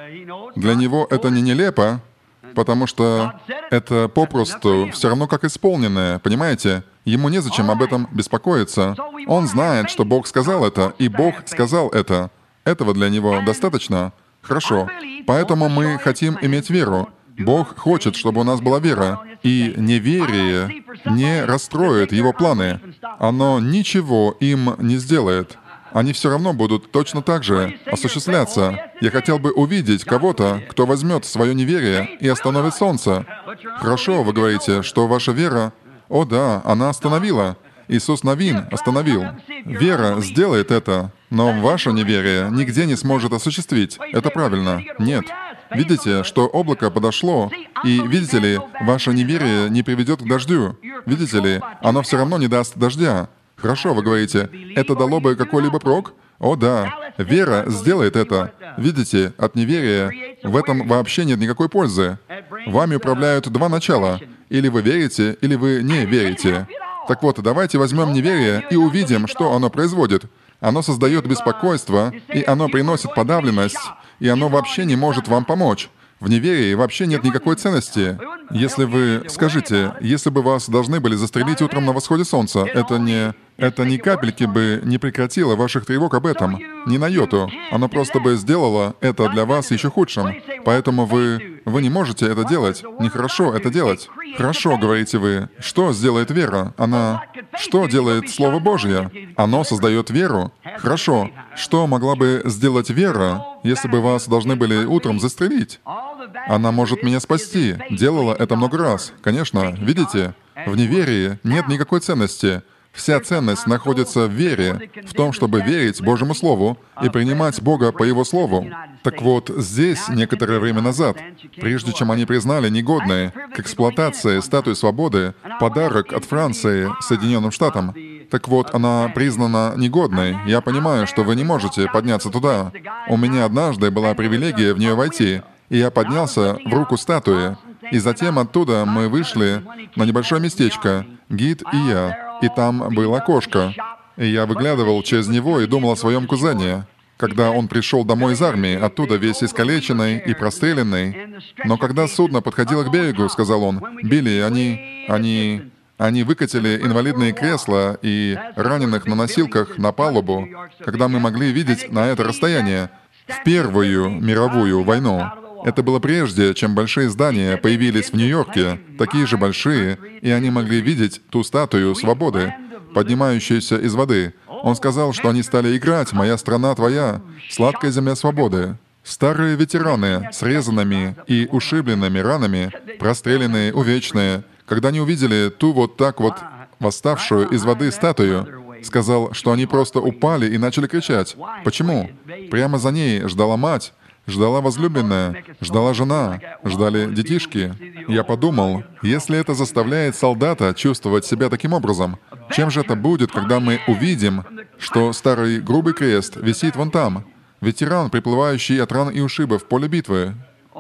Для него это не нелепо, потому что это попросту все равно как исполненное, понимаете? Ему незачем об этом беспокоиться. Он знает, что Бог сказал это, и Бог сказал это. Этого для него достаточно. Хорошо. Поэтому мы хотим иметь веру. Бог хочет, чтобы у нас была вера, и неверие не расстроит Его планы. Оно ничего им не сделает. Они все равно будут точно так же осуществляться. Я хотел бы увидеть кого-то, кто возьмет свое неверие и остановит солнце. Хорошо, вы говорите, что ваша вера... О да, она остановила. Иисус Навин остановил. Вера сделает это, но ваше неверие нигде не сможет осуществить. Это правильно. Нет. Видите, что облако подошло, и, видите ли, ваше неверие не приведет к дождю. Видите ли, оно все равно не даст дождя. Хорошо, вы говорите, это дало бы какой-либо прок? О да, вера сделает это. Видите, от неверия в этом вообще нет никакой пользы. Вами управляют два начала. Или вы верите, или вы не верите. Так вот, давайте возьмем неверие и увидим, что оно производит. Оно создает беспокойство, и оно приносит подавленность, и оно вообще не может вам помочь. В неверии вообще нет никакой ценности. Если вы скажите, если бы вас должны были застрелить утром на восходе солнца, это не... Это ни капельки бы не прекратило ваших тревог об этом. Ни на йоту. Оно просто бы сделало это для вас еще худшим. Поэтому вы... Вы не можете это делать. Нехорошо это делать. Хорошо, говорите вы. Что сделает вера? Она... Что делает Слово Божье? Оно создает веру. Хорошо. Что могла бы сделать вера, если бы вас должны были утром застрелить? Она может меня спасти. Делала это много раз. Конечно, видите? В неверии нет никакой ценности. Вся ценность находится в вере, в том, чтобы верить Божьему Слову и принимать Бога по Его Слову. Так вот, здесь, некоторое время назад, прежде чем они признали негодной к эксплуатации статуи свободы подарок от Франции Соединенным Штатам, так вот, она признана негодной. Я понимаю, что вы не можете подняться туда. У меня однажды была привилегия в нее войти, и я поднялся в руку статуи, и затем оттуда мы вышли на небольшое местечко, гид и я. И там было окошко. И я выглядывал через него и думал о своем кузене, когда он пришел домой из армии, оттуда весь искалеченный и простреленный. Но когда судно подходило к берегу, сказал он, «Билли, они... они... они выкатили инвалидные кресла и раненых на носилках на палубу, когда мы могли видеть на это расстояние в Первую мировую войну». Это было прежде, чем большие здания появились в Нью-Йорке, такие же большие, и они могли видеть ту статую свободы, поднимающуюся из воды. Он сказал, что они стали играть «Моя страна твоя», «Сладкая земля свободы». Старые ветераны с резанными и ушибленными ранами, простреленные, увечные, когда они увидели ту вот так вот восставшую из воды статую, сказал, что они просто упали и начали кричать. Почему? Прямо за ней ждала мать, ждала возлюбленная, ждала жена, ждали детишки. Я подумал, если это заставляет солдата чувствовать себя таким образом, чем же это будет, когда мы увидим, что старый грубый крест висит вон там, ветеран, приплывающий от ран и ушибов в поле битвы?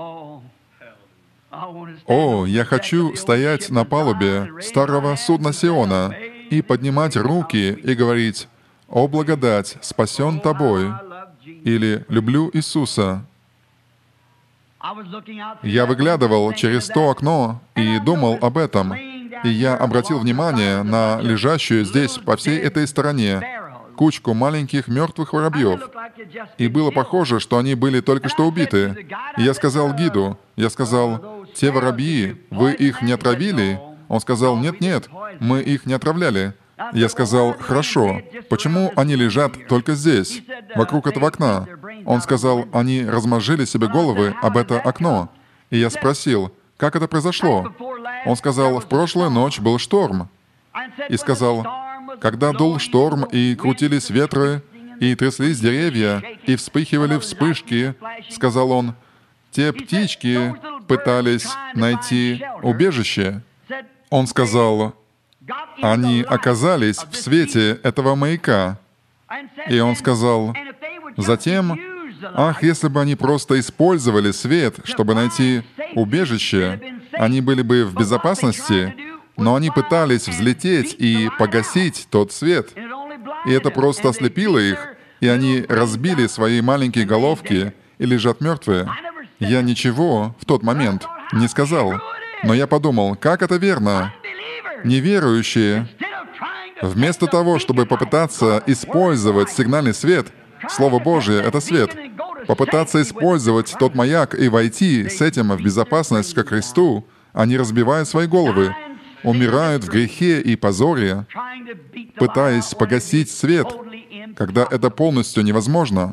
О, я хочу стоять на палубе старого судна Сиона и поднимать руки и говорить: «О, благодать, спасен тобой», или «Люблю Иисуса». Я выглядывал через то окно и думал об этом, и я обратил внимание на лежащую здесь, по всей этой стороне, кучку маленьких мертвых воробьев. И было похоже, что они были только что убиты. И я сказал гиду, я сказал: «Те воробьи, вы их не отравили?» Он сказал: «Нет-нет, мы их не отравляли». Я сказал: «Хорошо, почему они лежат только здесь, вокруг этого окна?» Он сказал: «Они размозжили себе головы об это окно». И я спросил: «Как это произошло?» Он сказал: «В прошлую ночь был шторм». И сказал: «Когда дул шторм, и крутились ветры, и тряслись деревья, и вспыхивали вспышки», — сказал он, «те птички пытались найти убежище». Он сказал: Они оказались в свете этого маяка. И он сказал, затем, ах, если бы они просто использовали свет, чтобы найти убежище, они были бы в безопасности, но они пытались взлететь и погасить тот свет. И это просто ослепило их, и они разбили свои маленькие головки и лежат мертвые. Я ничего в тот момент не сказал, но я подумал, как это верно. Неверующие, вместо того, чтобы попытаться использовать сигнальный свет, Слово Божие — это свет, попытаться использовать тот маяк и войти с этим в безопасность ко Христу, они разбивают свои головы, умирают в грехе и позоре, пытаясь погасить свет, когда это полностью невозможно.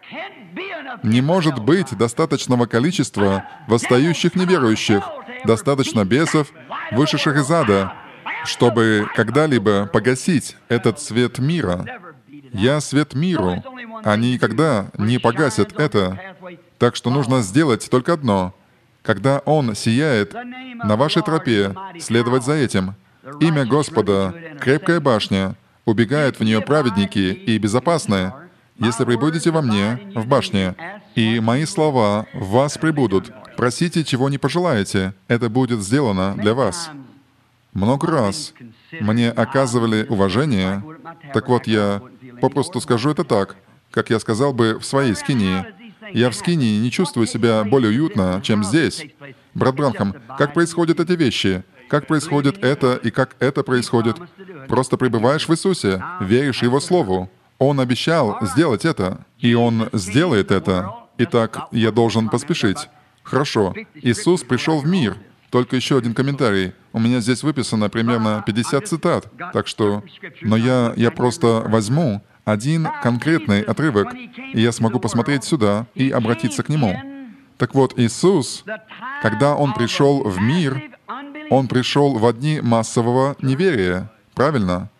Не может быть достаточного количества восстающих неверующих, достаточно бесов, вышедших из ада, чтобы когда-либо погасить этот свет мира. Я свет миру. Они никогда не погасят это. Так что нужно сделать только одно. Когда Он сияет на вашей тропе, следовать за этим. Имя Господа — крепкая башня, убегают в нее праведники и безопасны. Если прибудете во мне, в башне, и мои слова в вас прибудут, просите, чего не пожелаете, это будет сделано для вас. Много раз мне оказывали уважение, так вот я попросту скажу это так, как я сказал бы в своей скинии. Я в скинии не чувствую себя более уютно, чем здесь. Брат Бранхам, как происходят эти вещи? Как происходит это и как это происходит? Просто пребываешь в Иисусе, веришь Его Слову. Он обещал сделать это, и Он сделает это. Итак, я должен поспешить. Хорошо, Иисус пришел в мир. Только еще один комментарий. У меня здесь выписано примерно пятьдесят цитат, так что... Но я, я просто возьму один конкретный отрывок, и я смогу посмотреть сюда и обратиться к нему. Так вот, Иисус, когда Он пришел в мир, Он пришел в дни массового неверия, правильно?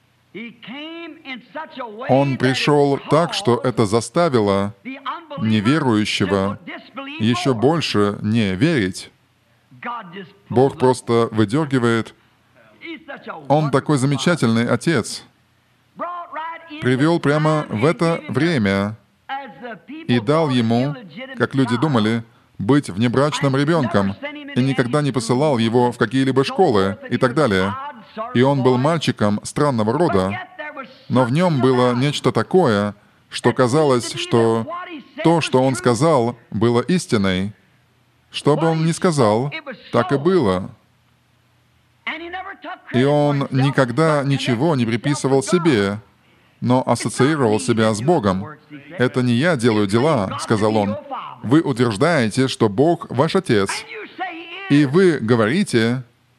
Он пришел так, что это заставило неверующего еще больше не верить. Бог просто выдергивает. Он такой замечательный Отец. Привел прямо в это время и дал ему, как люди думали, быть внебрачным ребенком, и никогда не посылал его в какие-либо школы и так далее. И он был мальчиком странного рода, но в нем было нечто такое, что казалось, что то, что он сказал, было истиной. Что бы он ни сказал, так и было. И он никогда ничего не приписывал себе, но ассоциировал себя с Богом. «Это не я делаю дела», — сказал он. «Вы утверждаете, что Бог ваш Отец, и вы говорите,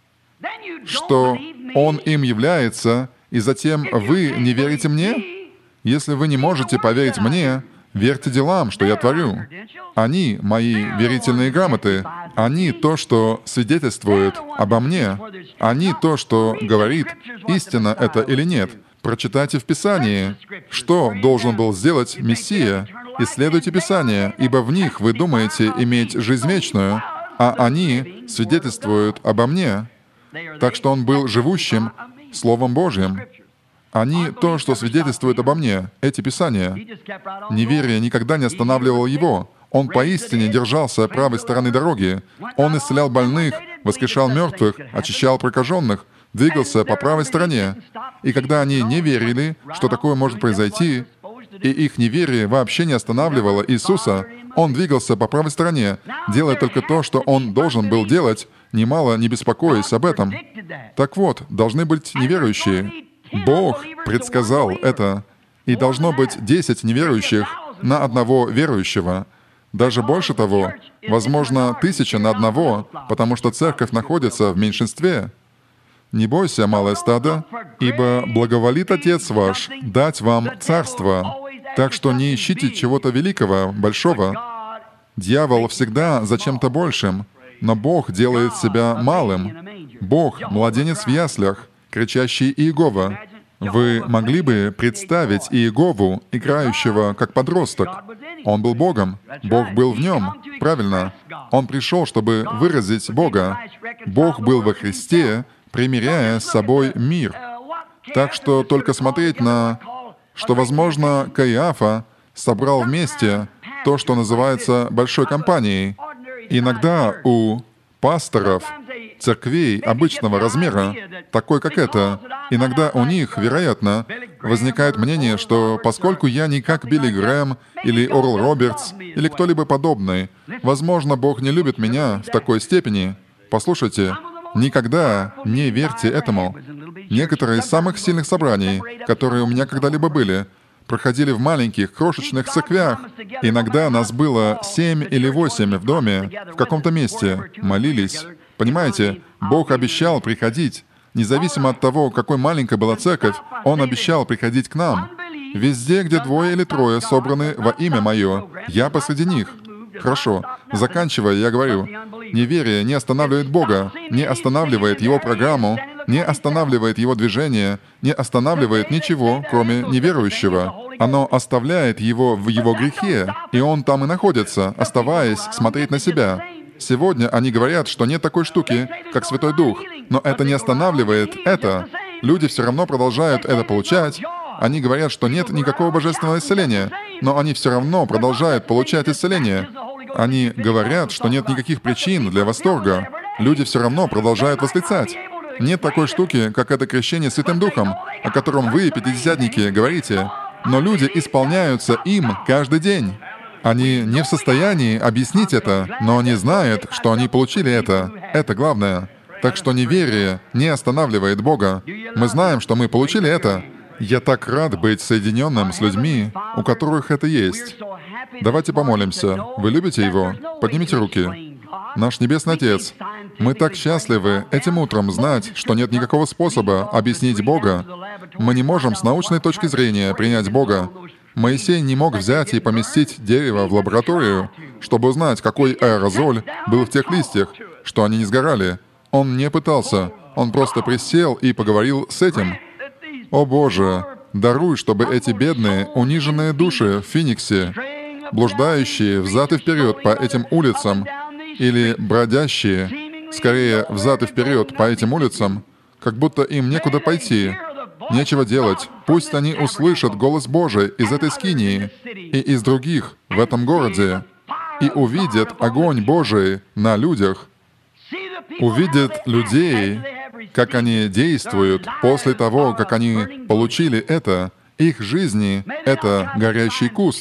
что Он им является, и затем вы не верите мне? Если вы не можете поверить мне, верьте делам, что я творю. Они — мои верительные грамоты. Они — то, что свидетельствует обо мне. Они — то, что говорит, истина это или нет. Прочитайте в Писании, что должен был сделать Мессия. Исследуйте Писание, ибо в них вы думаете иметь жизнь вечную, а они свидетельствуют обо мне». Так что Он был живущим Словом Божьим. Они — то, что свидетельствует обо мне, эти Писания. Неверие никогда не останавливало Его. Он поистине держался правой стороны дороги. Он исцелял больных, воскрешал мертвых, очищал прокаженных, двигался по правой стороне. И когда они не верили, что такое может произойти, и их неверие вообще не останавливало Иисуса, Он двигался по правой стороне, делая только то, что Он должен был делать, немало не беспокоясь об этом. Так вот, должны быть неверующие. Бог предсказал это, и должно быть десять неверующих на одного верующего. Даже больше того, возможно, тысяча на одного, потому что церковь находится в меньшинстве. «Не бойся, малое стадо, ибо благоволит Отец ваш дать вам царство. Так что не ищите чего-то великого, большого. Дьявол всегда за чем-то большим, но Бог делает себя малым. Бог — младенец в яслях, кричащий Иегова. Вы могли бы представить Иегову, играющего как подросток? Он был Богом, Бог был в нем, правильно? Он пришел, чтобы выразить Бога. Бог был во Христе, примиряя с собой мир. Так что только смотреть на, что, возможно, Каиафа собрал вместе то, что называется большой компанией. Иногда у пасторов церквей обычного размера, такой как это, иногда у них, вероятно, возникает мнение, что поскольку я не как Билли Грэм или Орл Робертс или кто-либо подобный, возможно, Бог не любит меня в такой степени. Послушайте, никогда не верьте этому. Некоторые из самых сильных собраний, которые у меня когда-либо были, проходили в маленьких, крошечных церквях. Иногда нас было семь или восемь в доме, в каком-то месте, молились. Понимаете, Бог обещал приходить. Независимо от того, какой маленькой была церковь, Он обещал приходить к нам. Везде, где двое или трое собраны во имя Мое, Я посреди них. Хорошо. Заканчивая, я говорю, неверие не останавливает Бога, не останавливает Его программу, не останавливает Его движение, не останавливает ничего, кроме неверующего. Оно оставляет его в его грехе, и он там и находится, оставаясь смотреть на себя. Сегодня они говорят, что нет такой штуки, как Святой Дух, но это не останавливает это. Люди все равно продолжают это получать. Они говорят, что нет никакого божественного исцеления, но они все равно продолжают получать исцеление. Они говорят, что нет никаких причин для восторга. Люди все равно продолжают восклицать. Нет такой штуки, как это крещение Святым Духом, о котором вы, пятидесятники, говорите. Но люди исполняются им каждый день. Они не в состоянии объяснить это, но они знают, что они получили это. Это главное. Так что неверие не останавливает Бога. Мы знаем, что мы получили это. Я так рад быть соединенным с людьми, у которых это есть. Давайте помолимся. Вы любите Его? Поднимите руки. Наш Небесный Отец, мы так счастливы этим утром знать, что нет никакого способа объяснить Бога. Мы не можем с научной точки зрения принять Бога. Моисей не мог взять и поместить дерево в лабораторию, чтобы узнать, какой аэрозоль был в тех листьях, что они не сгорали. Он не пытался. Он просто присел и поговорил с этим. О Боже, даруй, чтобы эти бедные, униженные души в Фениксе, блуждающие взад и вперед по этим улицам, или бродящие, скорее, взад и вперед по этим улицам, как будто им некуда пойти, нечего делать. Пусть они услышат голос Божий из этой скинии и из других в этом городе, и увидят огонь Божий на людях, увидят людей, как они действуют после того, как они получили это, их жизни — это горящий куст.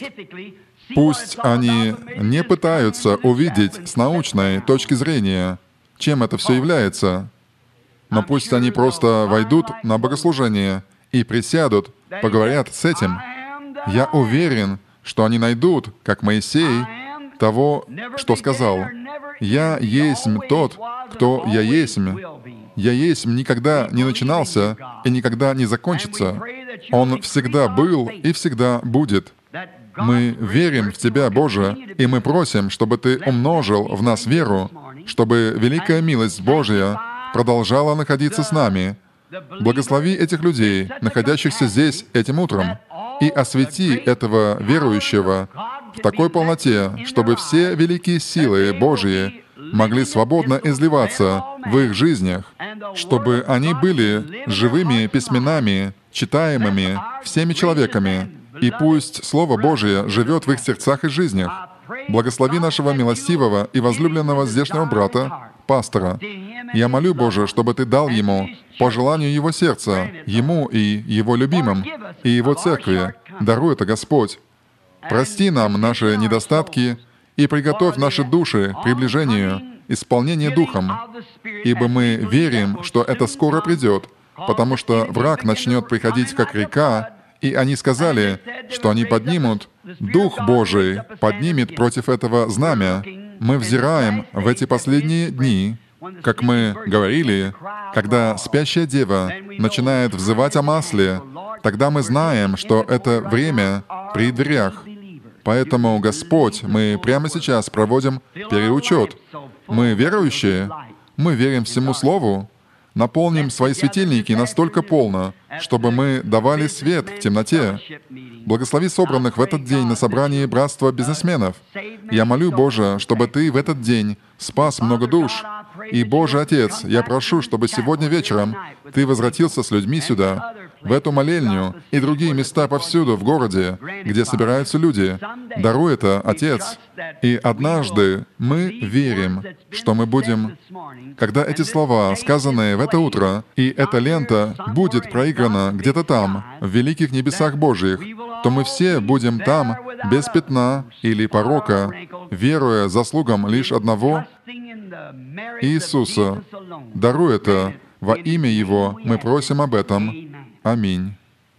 Пусть они не пытаются увидеть с научной точки зрения, чем это все является, но пусть они просто войдут на богослужение и присядут, поговорят с этим. Я уверен, что они найдут, как Моисей, того, что сказал: «Я есть тот, кто я есть. Я есть никогда не начинался и никогда не закончится. Он всегда был и всегда будет». Мы верим в Тебя, Боже, и мы просим, чтобы Ты умножил в нас веру, чтобы великая милость Божья продолжала находиться с нами. Благослови этих людей, находящихся здесь этим утром, и освети этого верующего в такой полноте, чтобы все великие силы Божьи могли свободно изливаться в их жизнях, чтобы они были живыми письменами, читаемыми всеми человеками, и пусть Слово Божие живет в их сердцах и жизнях. Благослови нашего милостивого и возлюбленного здешнего брата, пастора. Я молю, Боже, чтобы Ты дал ему, по желанию его сердца, ему и его любимым, и его церкви. Даруй это, Господь. Прости нам наши недостатки и приготовь наши души к приближению, исполнению Духом, ибо мы верим, что это скоро придет, потому что враг начнет приходить как река, и они сказали, что они поднимут, Дух Божий поднимет против этого знамя. Мы взираем в эти последние дни, как мы говорили, когда спящая дева начинает взывать о масле, тогда мы знаем, что это время при дверях. Поэтому, Господь, мы прямо сейчас проводим переучет. Мы верующие, мы верим всему Слову, Наполним свои светильники настолько полно, чтобы мы давали свет в темноте. Благослови собранных в этот день на собрании Братства бизнесменов. Я молю, Боже, чтобы Ты в этот день спас много душ. И, Боже Отец, я прошу, чтобы сегодня вечером Ты возвратился с людьми сюда, в эту молельню и другие места повсюду в городе, где собираются люди. Даруй это, Отец. И однажды мы верим, что мы будем, когда эти слова, сказанные в это утро, и эта лента будет проиграна где-то там, в великих небесах Божьих, то мы все будем там без пятна или порока, веруя заслугам лишь одного Иисуса. Даруй это. Во имя Его мы просим об этом. Аминь.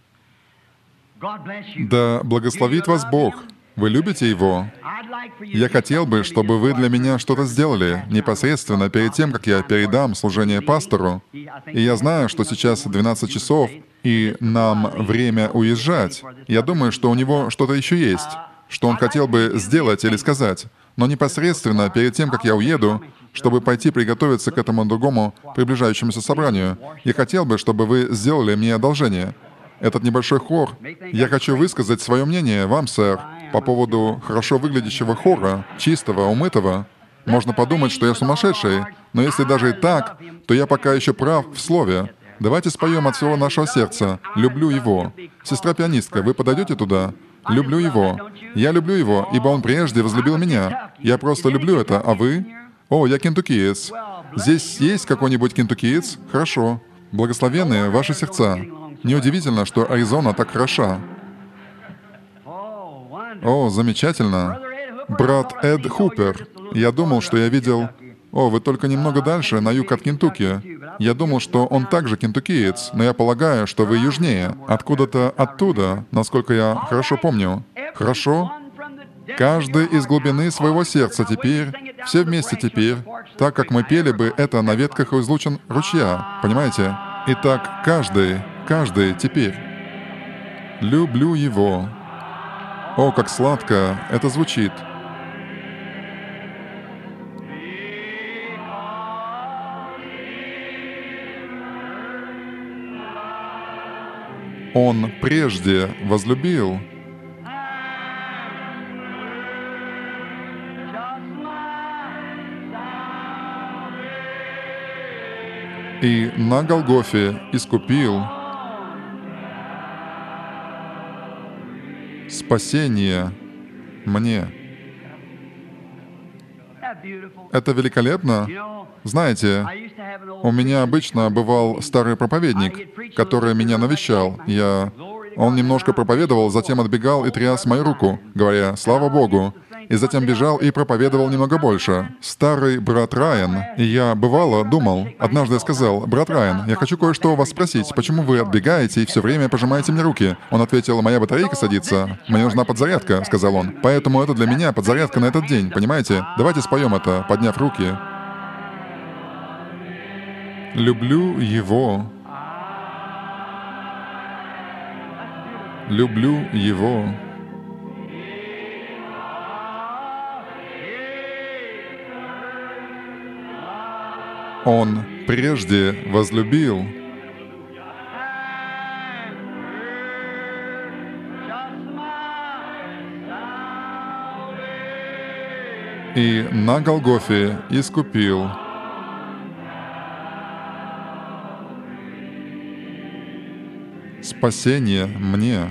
Да благословит вас Бог. Вы любите Его? Я хотел бы, чтобы вы для меня что-то сделали непосредственно перед тем, как я передам служение пастору. И я знаю, что сейчас двенадцать часов, и нам время уезжать. Я думаю, что у него что-то еще есть, что он хотел бы сделать или сказать. Но непосредственно перед тем, как я уеду, чтобы пойти приготовиться к этому другому приближающемуся собранию, я хотел бы, чтобы вы сделали мне одолжение. Этот небольшой хор, я хочу высказать свое мнение вам, сэр, по поводу хорошо выглядящего хора, чистого, умытого. Можно подумать, что я сумасшедший, но если даже и так, то я пока еще прав в слове. Давайте споем от всего нашего сердца «Люблю Его». Сестра-пианистка, вы подойдете туда? «Люблю Его». Я люблю Его, ибо Он прежде возлюбил меня. Я просто люблю это, а вы? О, я кентуккиец. Здесь есть какой-нибудь кентуккиец? Хорошо. Благословенные ваши сердца. Неудивительно, что Аризона так хороша. О, замечательно. Брат Эд Хупер. Я думал, что я видел... О, вы только немного дальше, на юг от Кентукки. Я думал, что он также кентуккиец, но я полагаю, что вы южнее. Откуда-то оттуда, насколько я хорошо помню. Хорошо? Каждый из глубины своего сердца теперь, все вместе теперь, так как мы пели бы это на ветках у излучин ручья. Понимаете? Итак, каждый, каждый теперь. Люблю Его. О, как сладко это звучит. Он прежде возлюбил. И на Голгофе искупил спасение мне. Это великолепно. Знаете, у меня обычно бывал старый проповедник, который меня навещал. Я... Он немножко проповедовал, затем отбегал и тряс мою руку, говоря «Слава Богу!» И затем бежал и проповедовал немного больше. Старый брат Райан. И я, бывало, думал, однажды я сказал: «Брат Райан, я хочу кое-что у вас спросить. Почему вы отбегаете и все время пожимаете мне руки?» Он ответил: «Моя батарейка садится. Мне нужна подзарядка», — сказал он. «Поэтому это для меня подзарядка на этот день, понимаете? Давайте споем это, подняв руки». Люблю Его. Люблю Его. Он прежде возлюбил. И на Голгофе искупил. Спасение мне.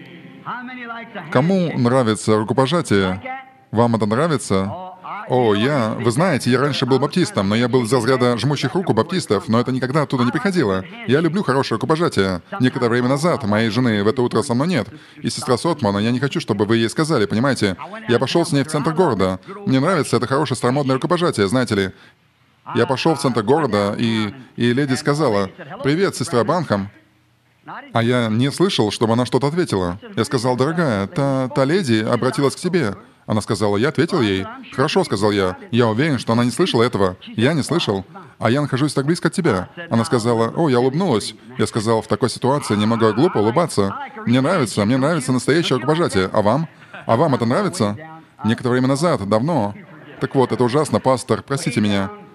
Кому нравится рукопожатие? Вам это нравится? О, я... Вы знаете, я раньше был баптистом, но я был из разряда жмущих рук у баптистов, но это никогда оттуда не приходило. Я люблю хорошее рукопожатие. Некоторое время назад моей жены в это утро со мной нет. И сестра Сотмана, я не хочу, чтобы вы ей сказали, понимаете? Я пошел с ней в центр города. Мне нравится это хорошее старомодное рукопожатие, знаете ли. Я пошел в центр города, и, и леди сказала: «Привет, сестра Банхам». А я не слышал, чтобы она что-то ответила. Я сказал: «Дорогая, та, та леди обратилась к тебе». Она сказала, я ответил ей. «Хорошо», — сказал я. «Я уверен, что она не слышала этого». Я не слышал. «А я нахожусь так близко от тебя». Она сказала: «О, я улыбнулась». Я сказал: «В такой ситуации немного глупо улыбаться. Мне нравится, мне нравится настоящее рукопожатие. А вам? А вам это нравится?» Некоторое время назад, давно. Так вот, это ужасно, пастор, простите меня.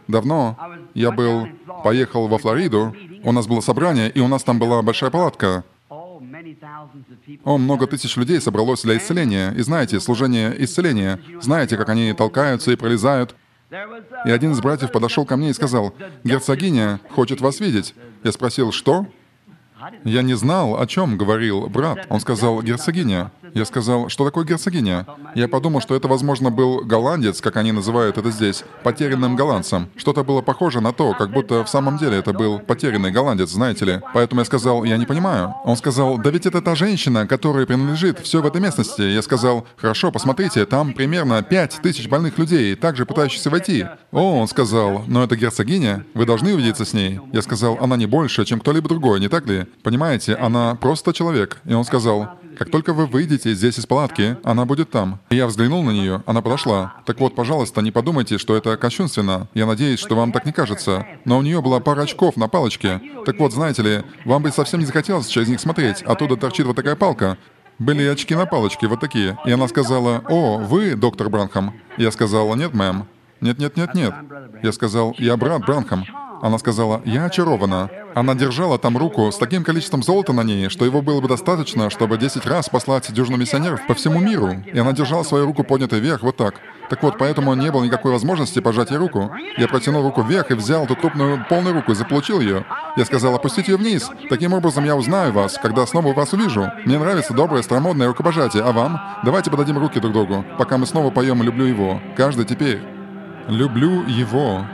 Давно я был, поехал во Флориду, у нас было собрание, и у нас там была большая палатка. О, много тысяч людей собралось для исцеления. И знаете, служение исцеления. Знаете, как они толкаются и пролезают. И один из братьев подошел ко мне и сказал: «Герцогиня хочет вас видеть». Я спросил: «Что?» Я не знал, о чем говорил брат. Он сказал: «Герцогиня». Я сказал: «Что такое герцогиня?» Я подумал, что это, возможно, был голландец, как они называют это здесь, потерянным голландцем. Что-то было похоже на то, как будто в самом деле это был потерянный голландец, знаете ли. Поэтому я сказал: «Я не понимаю». Он сказал: «Да ведь это та женщина, которой принадлежит все в этой местности». Я сказал: «Хорошо, посмотрите, там примерно пять тысяч больных людей, также пытающихся войти». О, он сказал: «Но это герцогиня, вы должны увидеться с ней». Я сказал: «Она не больше, чем кто-либо другой, не так ли? Понимаете, она просто человек». И он сказал: «Как только вы выйдете здесь из палатки, она будет там». И я взглянул на нее, она подошла. Так вот, пожалуйста, не подумайте, что это кощунственно. Я надеюсь, что вам так не кажется. Но у нее была пара очков на палочке. Так вот, знаете ли, вам бы совсем не захотелось через них смотреть. Оттуда торчит вот такая палка. Были очки на палочке, вот такие. И она сказала: «О, вы доктор Бранхам?» Я сказала: «Нет, мэм». «Нет, нет, нет, нет». Я сказал: «Я брат Бранхам». Она сказала: «Я очарована». Она держала там руку с таким количеством золота на ней, что его было бы достаточно, чтобы десять раз послать дюжину миссионеров по всему миру. И она держала свою руку поднятой вверх, вот так. Так вот, поэтому не было никакой возможности пожать ей руку. Я протянул руку вверх и взял эту крупную полную руку и заполучил ее. Я сказал: «Опустите ее вниз. Таким образом я узнаю вас, когда снова вас увижу. Мне нравится доброе, старомодное рукопожатие. А вам? Давайте подадим руки друг другу, пока мы снова поем «Люблю его». Каждый теперь. Люблю его.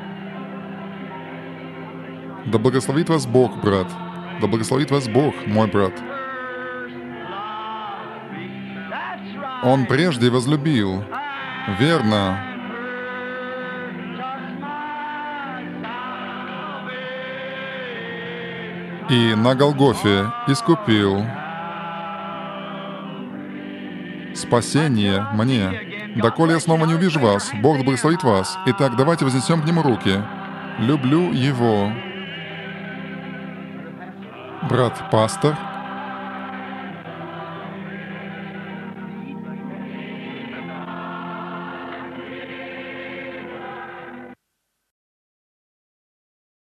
Да благословит вас Бог, брат. Да благословит вас Бог, мой брат. Он прежде возлюбил. Верно. И на Голгофе искупил спасение мне. Доколе я снова не увижу вас, Бог благословит вас. Итак, давайте вознесем к Нему руки. Люблю Его. Брат-пастор